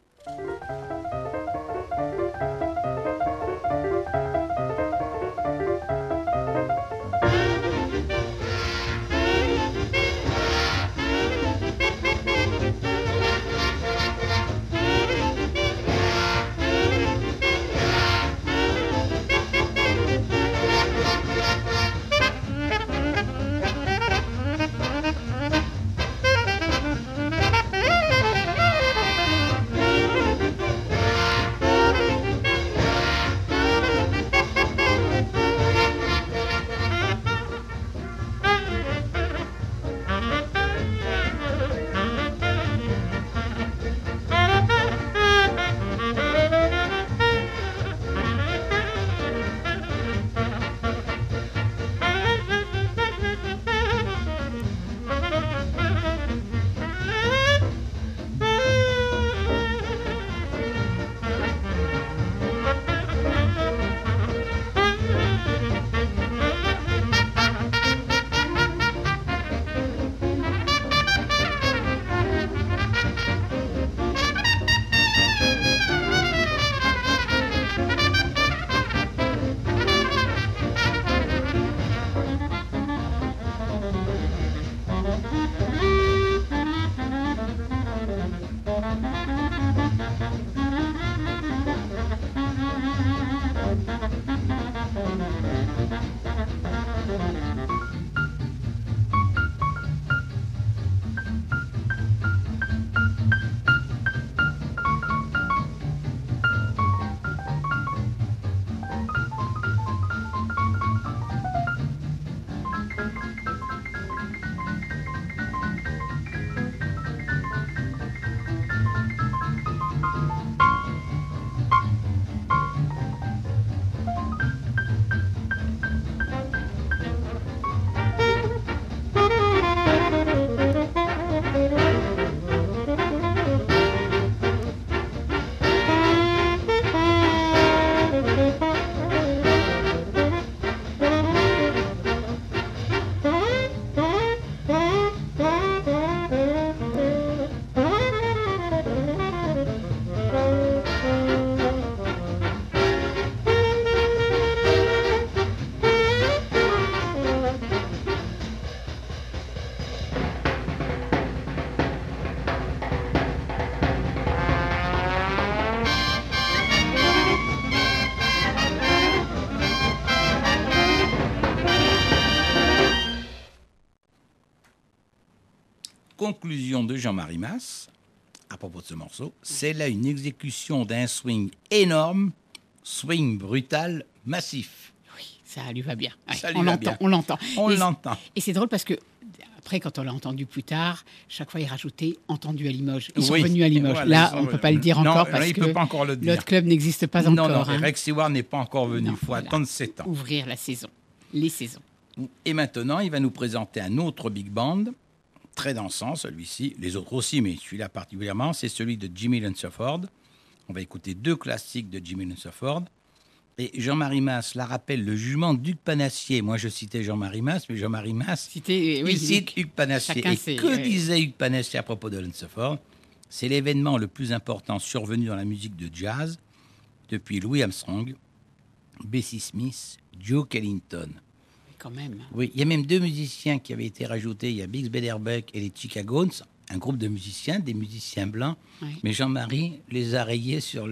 Conclusion de Jean-Marie Mas, à propos de ce morceau, c'est là une exécution d'un swing énorme, swing brutal, massif. Oui, ça lui va bien. Ouais, Ça lui on va l'entend, bien. on l'entend. On Et- l'entend. Et c'est drôle parce que après, quand on l'a entendu plus tard, chaque fois il rajoutait entendu à Limoges. Ils sont Oui, venus à Limoges. voilà, Là, ils sont on ne peut venus. pas le dire Non, encore là, parce il que peut pas encore le dire. l'autre club n'existe pas Non, encore. non, hein. Rex Stewart n'est pas encore venu. Non, Il faut voilà. attendre 7 ans. Ouvrir la saison, les saisons. Et maintenant, il va nous présenter un autre big band, très dansant celui-ci, les autres aussi, mais celui-là particulièrement, c'est celui de Jimmy Lunceford. On va écouter 2 classiques de Jimmy Lunceford. Et Jean-Marie Mas la rappelle le jugement d'Hugues Panassier. Moi, je citais Jean-Marie Mas, mais Jean-Marie Mas, C'était, oui, il cite Hugues Panassier. chacun Et ses- que ouais. disait Hugues Panassier à propos de Lunceford? C'est l'événement le plus important survenu dans la musique de jazz depuis Louis Armstrong, Bessie Smith, Duke Ellington. quand même. Oui, il y a même 2 musiciens qui avaient été rajoutés. Il y a Bix Beiderbecke et les Chicagoans, un groupe de musiciens, des musiciens blancs. Oui. Mais Jean-Marie les a rayés sur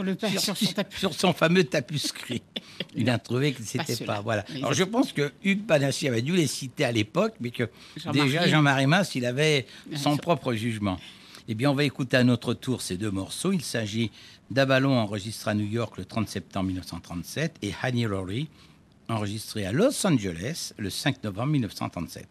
sur son fameux tapuscrit. Il a trouvé que c'était ceux-là. pas. Voilà. Les Alors je pense que Hugues Panassier avait dû les citer à l'époque, mais que Jean-Marie. déjà Jean-Marie Mas, il avait son Son- propre jugement. Eh bien, on va écouter à notre tour ces deux morceaux. Il s'agit d'Avalon, enregistré à New York le 30 septembre 1937, et Honey Rory, enregistré à Los Angeles le 5 novembre 1937.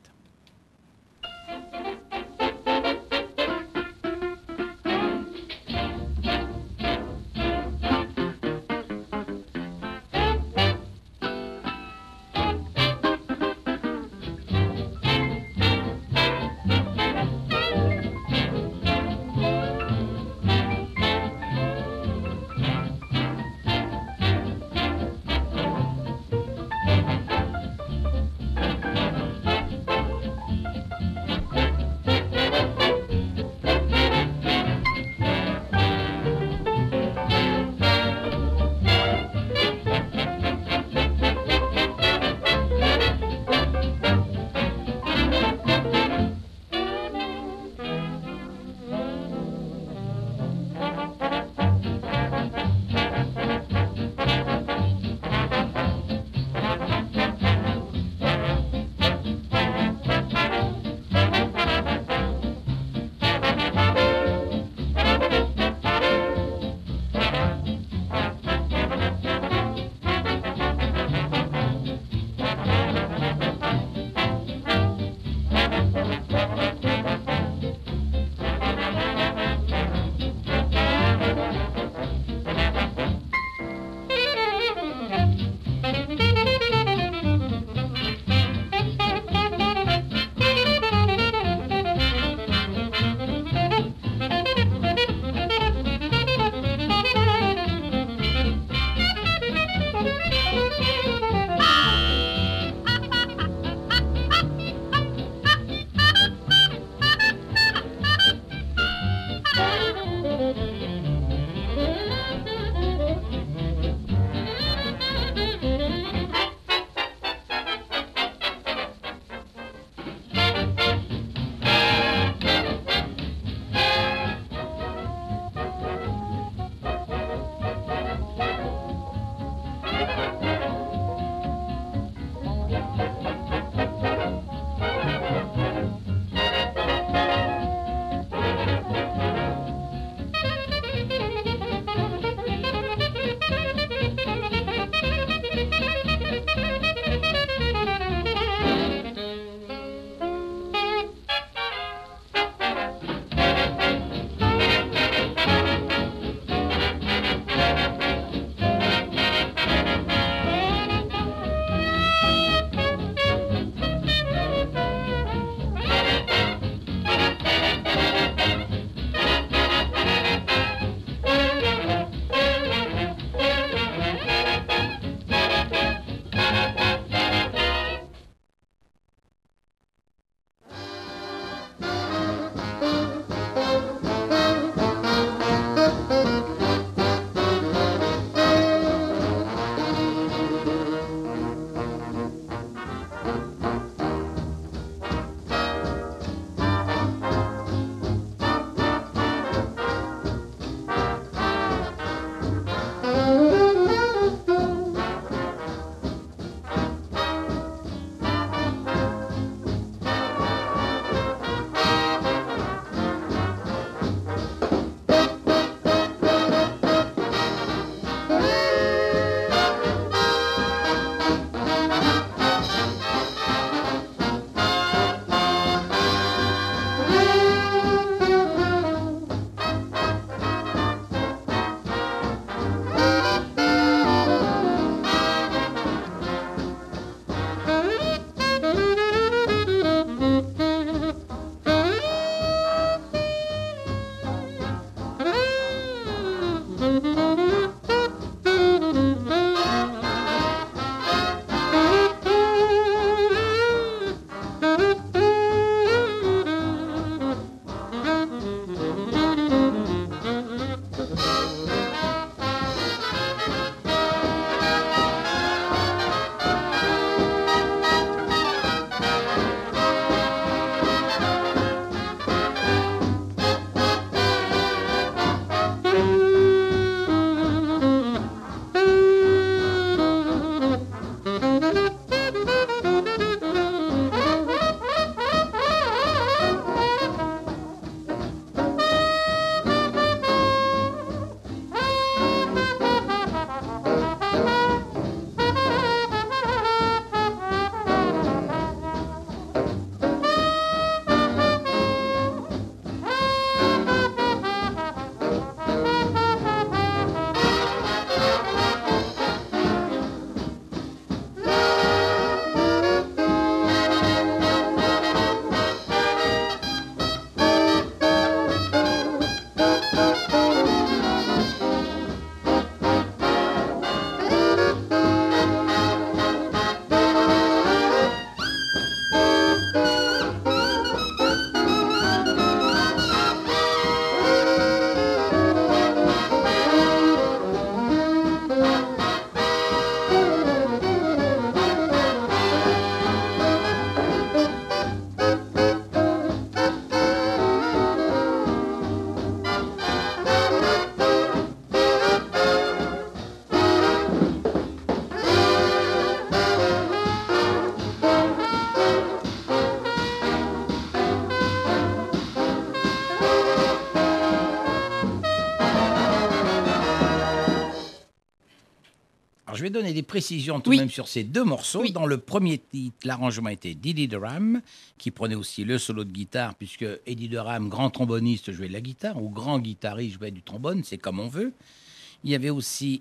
donner des précisions tout Oui. de même sur ces deux morceaux. Oui. Dans le premier titre, l'arrangement était d'Eddie Durham, qui prenait aussi le solo de guitare, puisque Eddie Durham, grand tromboniste, jouait de la guitare, ou grand guitariste, jouait du trombone, c'est comme on veut. Il y avait aussi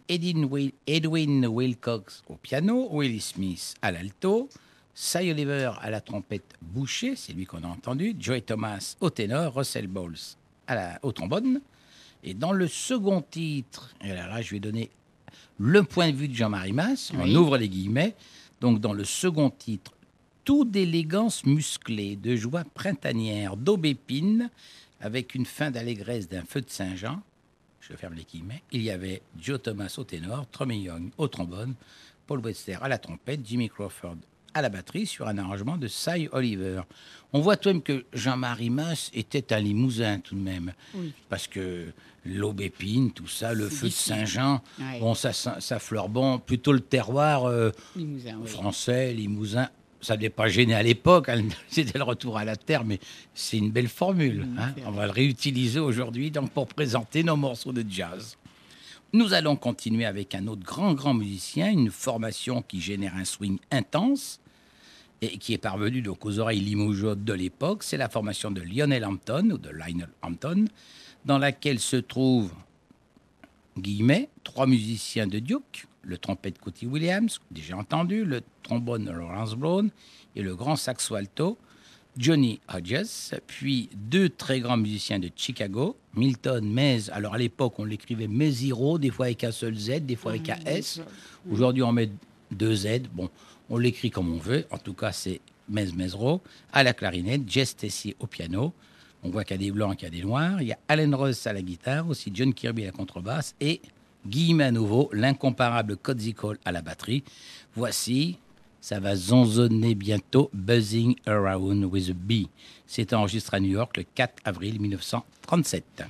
Edwin Wilcox au piano, Willie Smith à l'alto, Cy Oliver à la trompette bouchée, c'est lui qu'on a entendu, Joey Thomas au ténor, Russell Bowles au trombone. Et dans le second titre, et là je vais donner le point de vue de Jean-Marie Mas, on Oui. ouvre les guillemets, donc dans le second titre, tout d'élégance musclée, de joie printanière, d'aubépine, avec une fin d'allégresse d'un feu de Saint-Jean, je ferme les guillemets, il y avait Joe Thomas au ténor, Tommy Young au trombone, Paul Webster à la trompette, Jimmy Crawford à la batterie sur un arrangement de Cy Oliver. On voit tout de même que Jean-Marie Mas était un Limousin tout de même, Oui. parce que l'aubépine, tout ça, le C'est feu de d'ici. Saint-Jean, Ouais. bon, ça fleure bon, plutôt le terroir Limousin, oui. français, Limousin. Ça n'est pas gêné à l'époque, hein, c'était le retour à la terre, mais c'est une belle formule. Hein. c'est On vrai. va le réutiliser aujourd'hui donc, pour présenter nos morceaux de jazz. Nous allons continuer avec un autre grand musicien, une formation qui génère un swing intense et qui est parvenue donc aux oreilles limougeaudes de l'époque. C'est la formation de Lionel Hampton, ou de Lionel Hampton, dans laquelle se trouvent, guillemets, 3 musiciens de Duke, le trompette Cootie Williams, déjà entendu, le trombone Lawrence Brown et le grand saxo alto Johnny Hodges, puis 2 très grands musiciens de Chicago, Milton Mez. Alors à l'époque, on l'écrivait Meziro, des fois avec un seul Z, des fois avec un S. Aujourd'hui, on met 2 Z. Bon, on l'écrit comme on veut. En tout cas, c'est Mezro à la clarinette, Jess Tessier au piano. On voit qu'il y a des blancs, qu'il y a des noirs. Il y a Allen Ross à la guitare, aussi John Kirby à la contrebasse et Guillemets à nouveau, l'incomparable Codsey Cole à la batterie. Voici, ça va zonzonner bientôt, Buzzing Around with a Bee. C'est enregistré à New York le 4 avril 1937.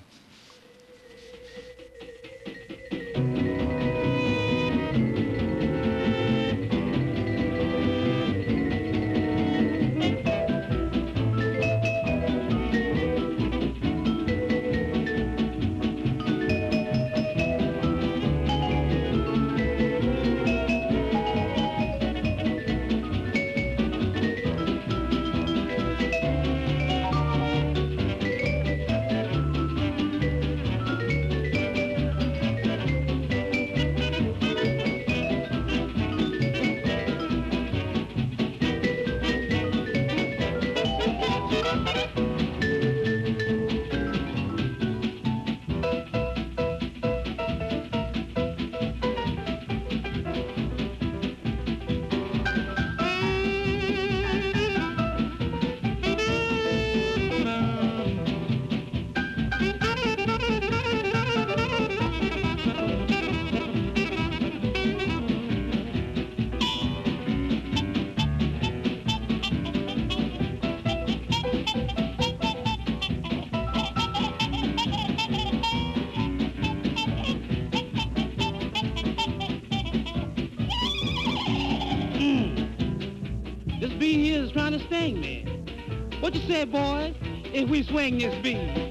This bee here is trying to sting me. What you say, boys, if we swing this bee?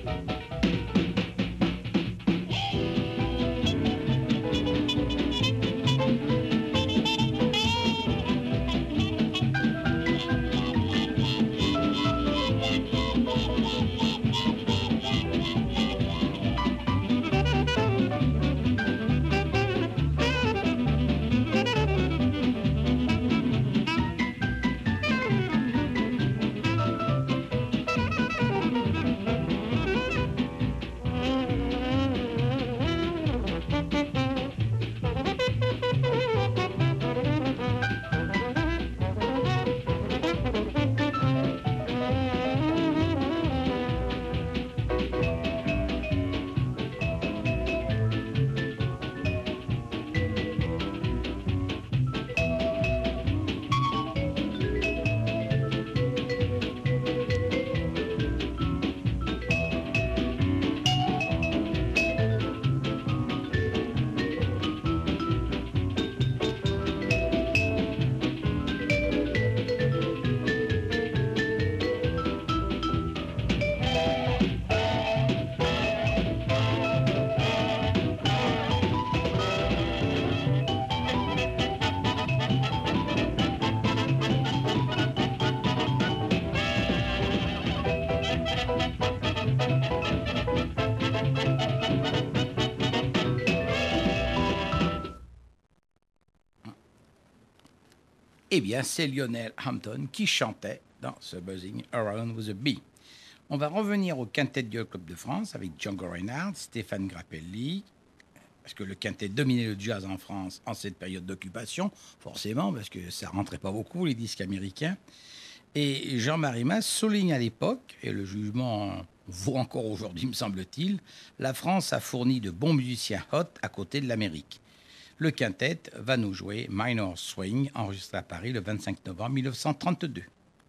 Eh bien, c'est Lionel Hampton qui chantait dans ce Buzzing Around with a Bee. On va revenir au quintet du Club de France avec Django Reinhardt, Stéphane Grappelli, parce que le quintet dominait le jazz en France en cette période d'occupation, forcément, parce que ça rentrait pas beaucoup, les disques américains. Et Jean-Marie Mas souligne à l'époque, et le jugement vaut encore aujourd'hui, me semble-t-il, la France a fourni de bons musiciens hot à côté de l'Amérique. Le quintet va nous jouer Minor Swing, enregistré à Paris le 25 novembre 1932.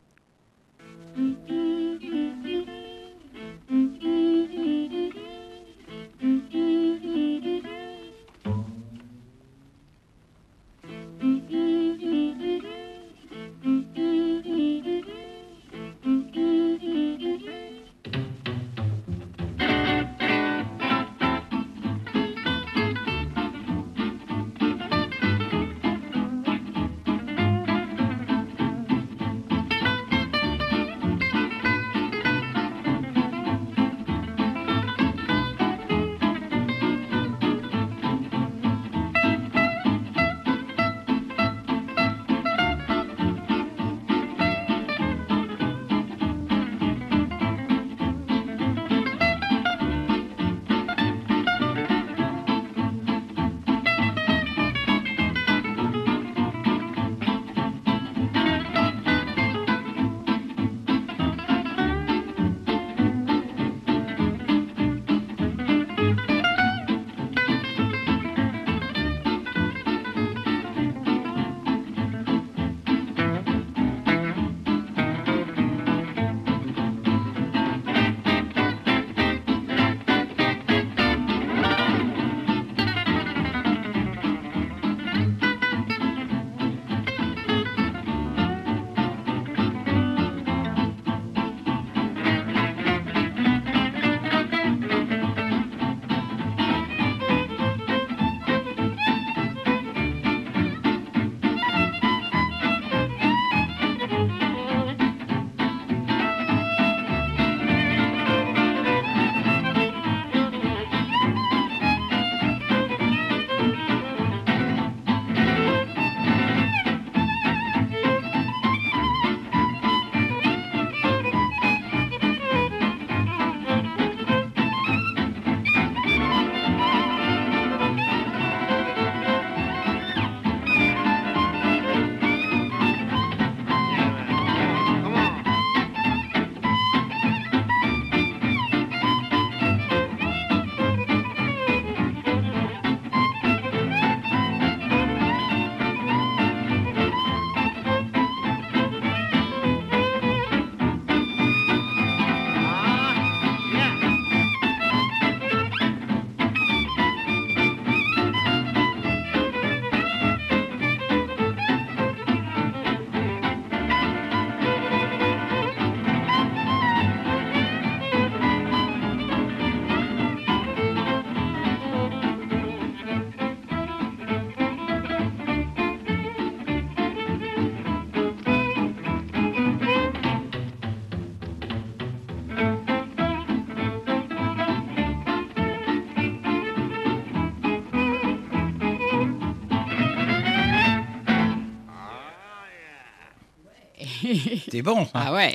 C'était bon. Hein? Ah ouais.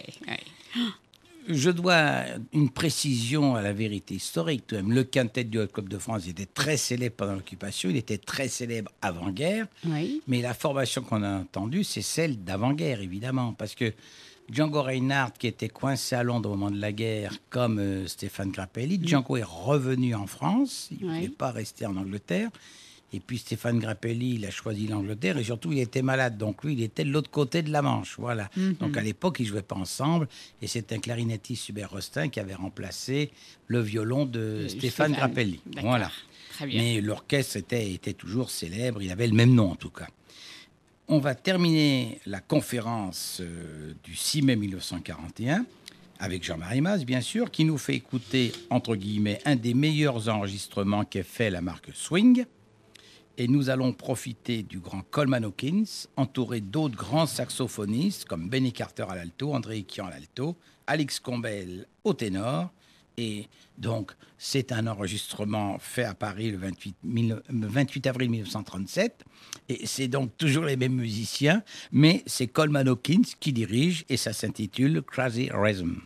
Je dois une précision à la vérité historique. Tout de même. Le quintet du Hot Club de France était très célèbre pendant l'occupation, il était très célèbre avant-guerre. Oui. Mais la formation qu'on a entendue, c'est celle d'avant-guerre, évidemment. Parce que Django Reinhardt, qui était coincé à Londres au moment de la guerre, comme Stéphane Grappelli, Django est revenu en France. Il ne pouvait pas rester en Angleterre. Et puis Stéphane Grappelli, il a choisi l'Angleterre et surtout il était malade. Donc lui, il était de l'autre côté de la Manche. Voilà. Donc à l'époque, ils ne jouaient pas ensemble. Et c'est un clarinettiste, Hubert Rostin, qui avait remplacé le violon de Stéphane Grappelli. Voilà. Très bien. Mais l'orchestre était toujours célèbre. Il avait le même nom en tout cas. On va terminer la conférence du 6 mai 1941 avec Jean-Marie Mas, bien sûr, qui nous fait écouter, entre guillemets, un des meilleurs enregistrements qu'ait fait la marque Swing. Et nous allons profiter du grand Coleman Hawkins, entouré d'autres grands saxophonistes comme Benny Carter à l'alto, André Kian à l'alto, Alix Combel au ténor Et donc, c'est un enregistrement fait à Paris le 28 avril 1937. Et c'est donc toujours les mêmes musiciens, mais c'est Coleman Hawkins qui dirige et ça s'intitule Crazy Rhythm.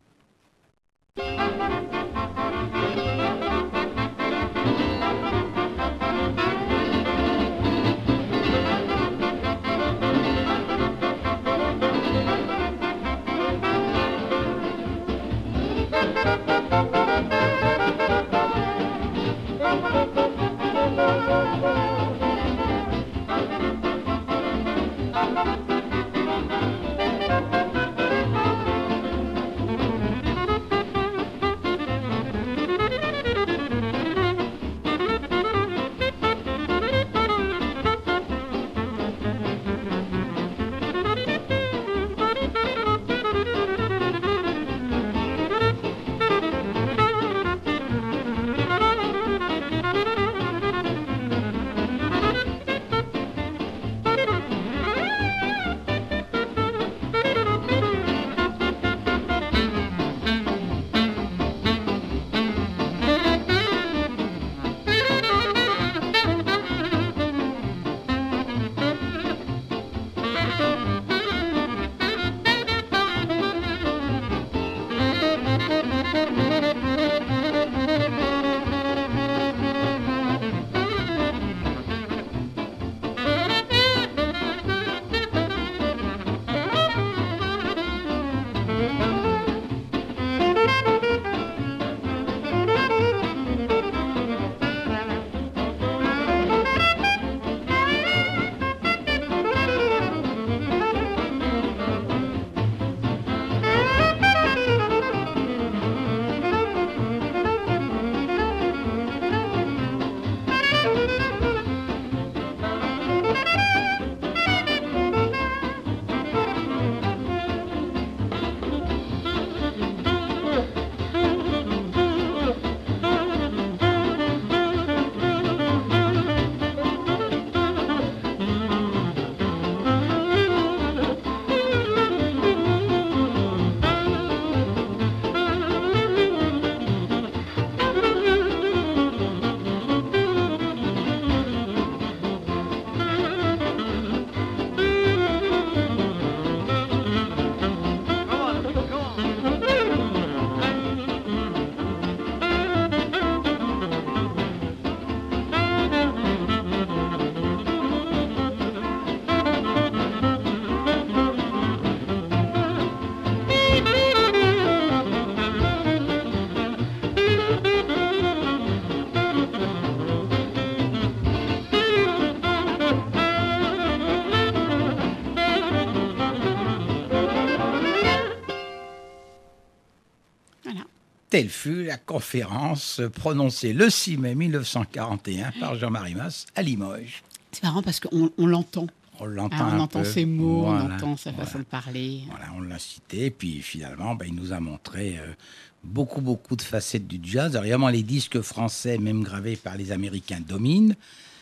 Telle fut la conférence prononcée le 6 mai 1941 par Jean-Marie Mas à Limoges. C'est marrant parce qu'on l'entend. On l'entend on entend ses mots, voilà, on entend sa façon de parler. Voilà, on l'a cité, puis finalement, il nous a montré beaucoup de facettes du jazz. Alors, évidemment, les disques français, même gravés par les Américains, dominent.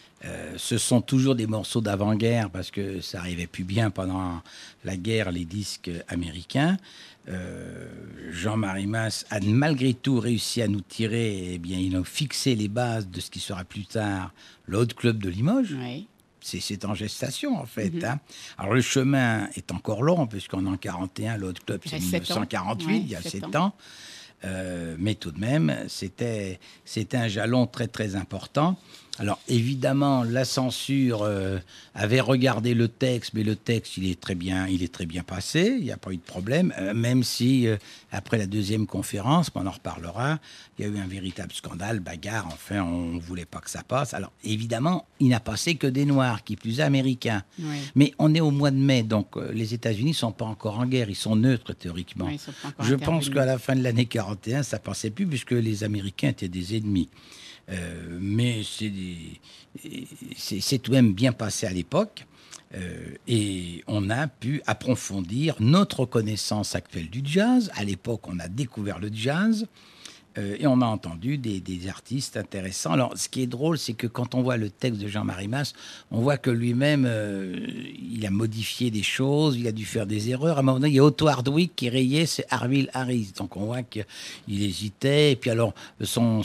Ce sont toujours des morceaux d'avant-guerre parce que ça arrivait plus bien pendant la guerre, les disques américains. Jean-Marie Mas a malgré tout réussi à nous tirer, il a fixé les bases de ce qui sera plus tard le Hot Club de Limoges. Oui. C'est en gestation, en fait. Mm-hmm. Alors, le chemin est encore long, puisqu'en 1941, le Hot Club, c'est 1948, il y a 7 ans. Mais tout de même, c'était un jalon très, très important. Alors, évidemment, la censure avait regardé le texte, mais le texte, il est très bien passé, il n'y a pas eu de problème, même si, après la deuxième conférence, on en reparlera, il y a eu un véritable scandale, bagarre, enfin, on ne voulait pas que ça passe. Alors, évidemment, il n'a passé que des Noirs, qui plus est américains. Oui. Mais on est au mois de mai, donc les États-Unis ne sont pas encore en guerre, ils sont neutres, théoriquement. Oui, je pense qu'à la fin de l'année 41, ça ne passait plus, puisque les Américains étaient des ennemis. Mais c'est tout de même bien passé à l'époque et on a pu approfondir notre connaissance actuelle du jazz. À l'époque, on a découvert le jazz Et on a entendu des artistes intéressants. Alors, ce qui est drôle, c'est que quand on voit le texte de Jean-Marie Mas, on voit que lui-même, il a modifié des choses, il a dû faire des erreurs. À un moment donné, il y a Otto Hardwick qui rayait, c'est Arvil Harris. Donc, on voit qu'il hésitait. Et puis, alors, son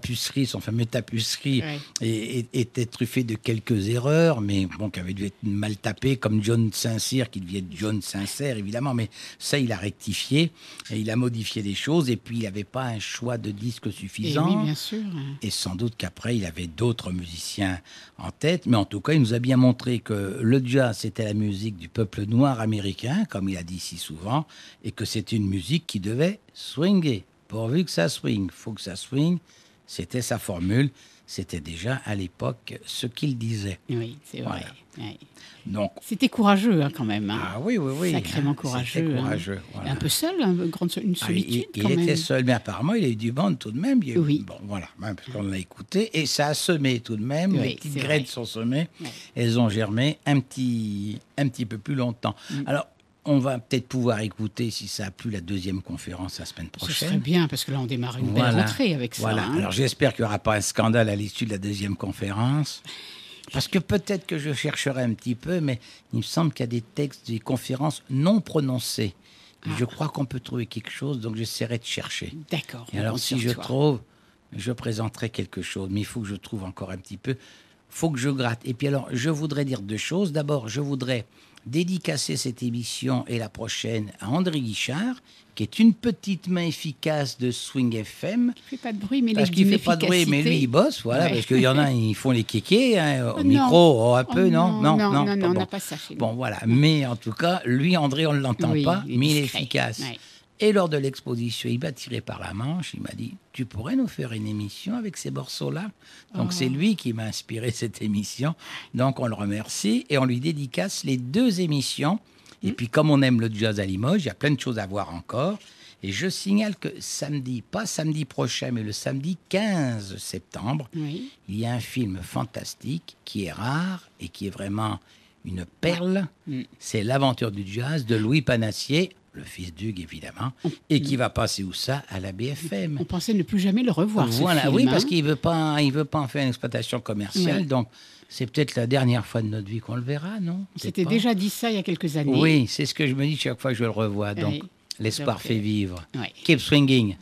fameux tapisserie, était truffé de quelques erreurs, mais bon, qui avait dû être mal tapé, comme John Saint-Cyr, qui devait être John Sincère, évidemment. Mais ça, il a rectifié, et il a modifié des choses. Et puis, il n'avait pas un choix de disques suffisant. Et oui, bien sûr. Et sans doute qu'après, il avait d'autres musiciens en tête. Mais en tout cas, il nous a bien montré que le jazz, c'était la musique du peuple noir américain, comme il a dit si souvent, et que c'était une musique qui devait swinger. Pourvu que ça swing, faut que ça swing. C'était sa formule. C'était déjà à l'époque ce qu'il disait. Oui, c'est vrai. Voilà. Oui. Donc, c'était courageux quand même. Ah oui. Sacrément courageux. C'était courageux. Voilà. Un peu seul, une solitude il quand même. était seul, mais apparemment, il a eu du bande tout de même. Oui. Bon, voilà, parce qu'on l'a écouté. Et ça a semé tout de même. Les petites graines sont semées. Oui. Elles ont germé un petit peu plus longtemps. Alors, on va peut-être pouvoir écouter, si ça a plu, la deuxième conférence la semaine prochaine. Ce serait bien, parce que là, on démarre une belle rentrée avec ça. Voilà. Alors, j'espère qu'il n'y aura pas un scandale à l'issue de la deuxième conférence. Parce que peut-être que je chercherai un petit peu, mais il me semble qu'il y a des textes, des conférences non prononcées. Je crois qu'on peut trouver quelque chose, donc j'essaierai de chercher. D'accord. Et alors, si je trouve, je présenterai quelque chose. Mais il faut que je trouve encore un petit peu. Il faut que je gratte. Et puis alors, je voudrais dire deux choses. D'abord, je voudrais dédicacer cette émission et la prochaine à André Guichard, qui est une petite main efficace de Swing FM. Il ne fait pas de bruit, mais parce qu'il ne fait pas de bruit, mais lui, il bosse, voilà, parce qu'il y en a, ils font les kékés au micro, un peu, non, on n'a pas ça chez nous. Bon, voilà. Mais en tout cas, lui, André, on ne l'entend pas, mais il est efficace. Ouais. Et lors de l'exposition, il m'a tiré par la manche, il m'a dit « Tu pourrais nous faire une émission avec ces morceaux-là » Donc c'est lui qui m'a inspiré cette émission. Donc on le remercie et on lui dédicace les deux émissions. Et puis comme on aime le jazz à Limoges, il y a plein de choses à voir encore. Et je signale que samedi, pas samedi prochain, mais le samedi 15 septembre, il y a un film fantastique qui est rare et qui est vraiment une perle. C'est L'aventure du jazz de Louis Panassier, le fils d'Hugues, évidemment, et qui va passer où ça? À la BFM. On pensait ne plus jamais le revoir, voilà, ce film, oui, parce qu'il veut pas en faire une exploitation commerciale, donc c'est peut-être la dernière fois de notre vie qu'on le verra, non? C'était déjà dit ça il y a quelques années. Oui, c'est ce que je me dis chaque fois que je le revois, donc l'espoir fait vivre. Keep swinging.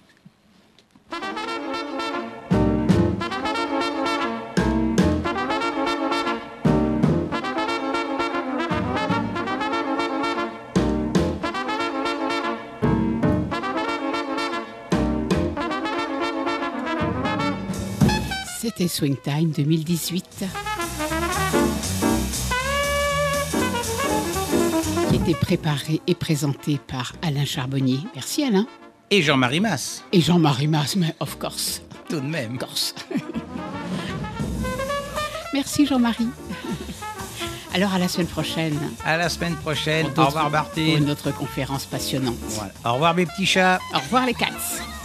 C'était Swing Time 2018, qui était préparé et présenté par Alain Charbonnier. Merci Alain. Et Jean-Marie Mas. Et Jean-Marie Mas, mais of course. Tout de même. Course. Merci Jean-Marie. Alors à la semaine prochaine. À la semaine prochaine. Au revoir Martine. Pour une autre conférence passionnante. Voilà. Au revoir mes petits chats. Au revoir les cats.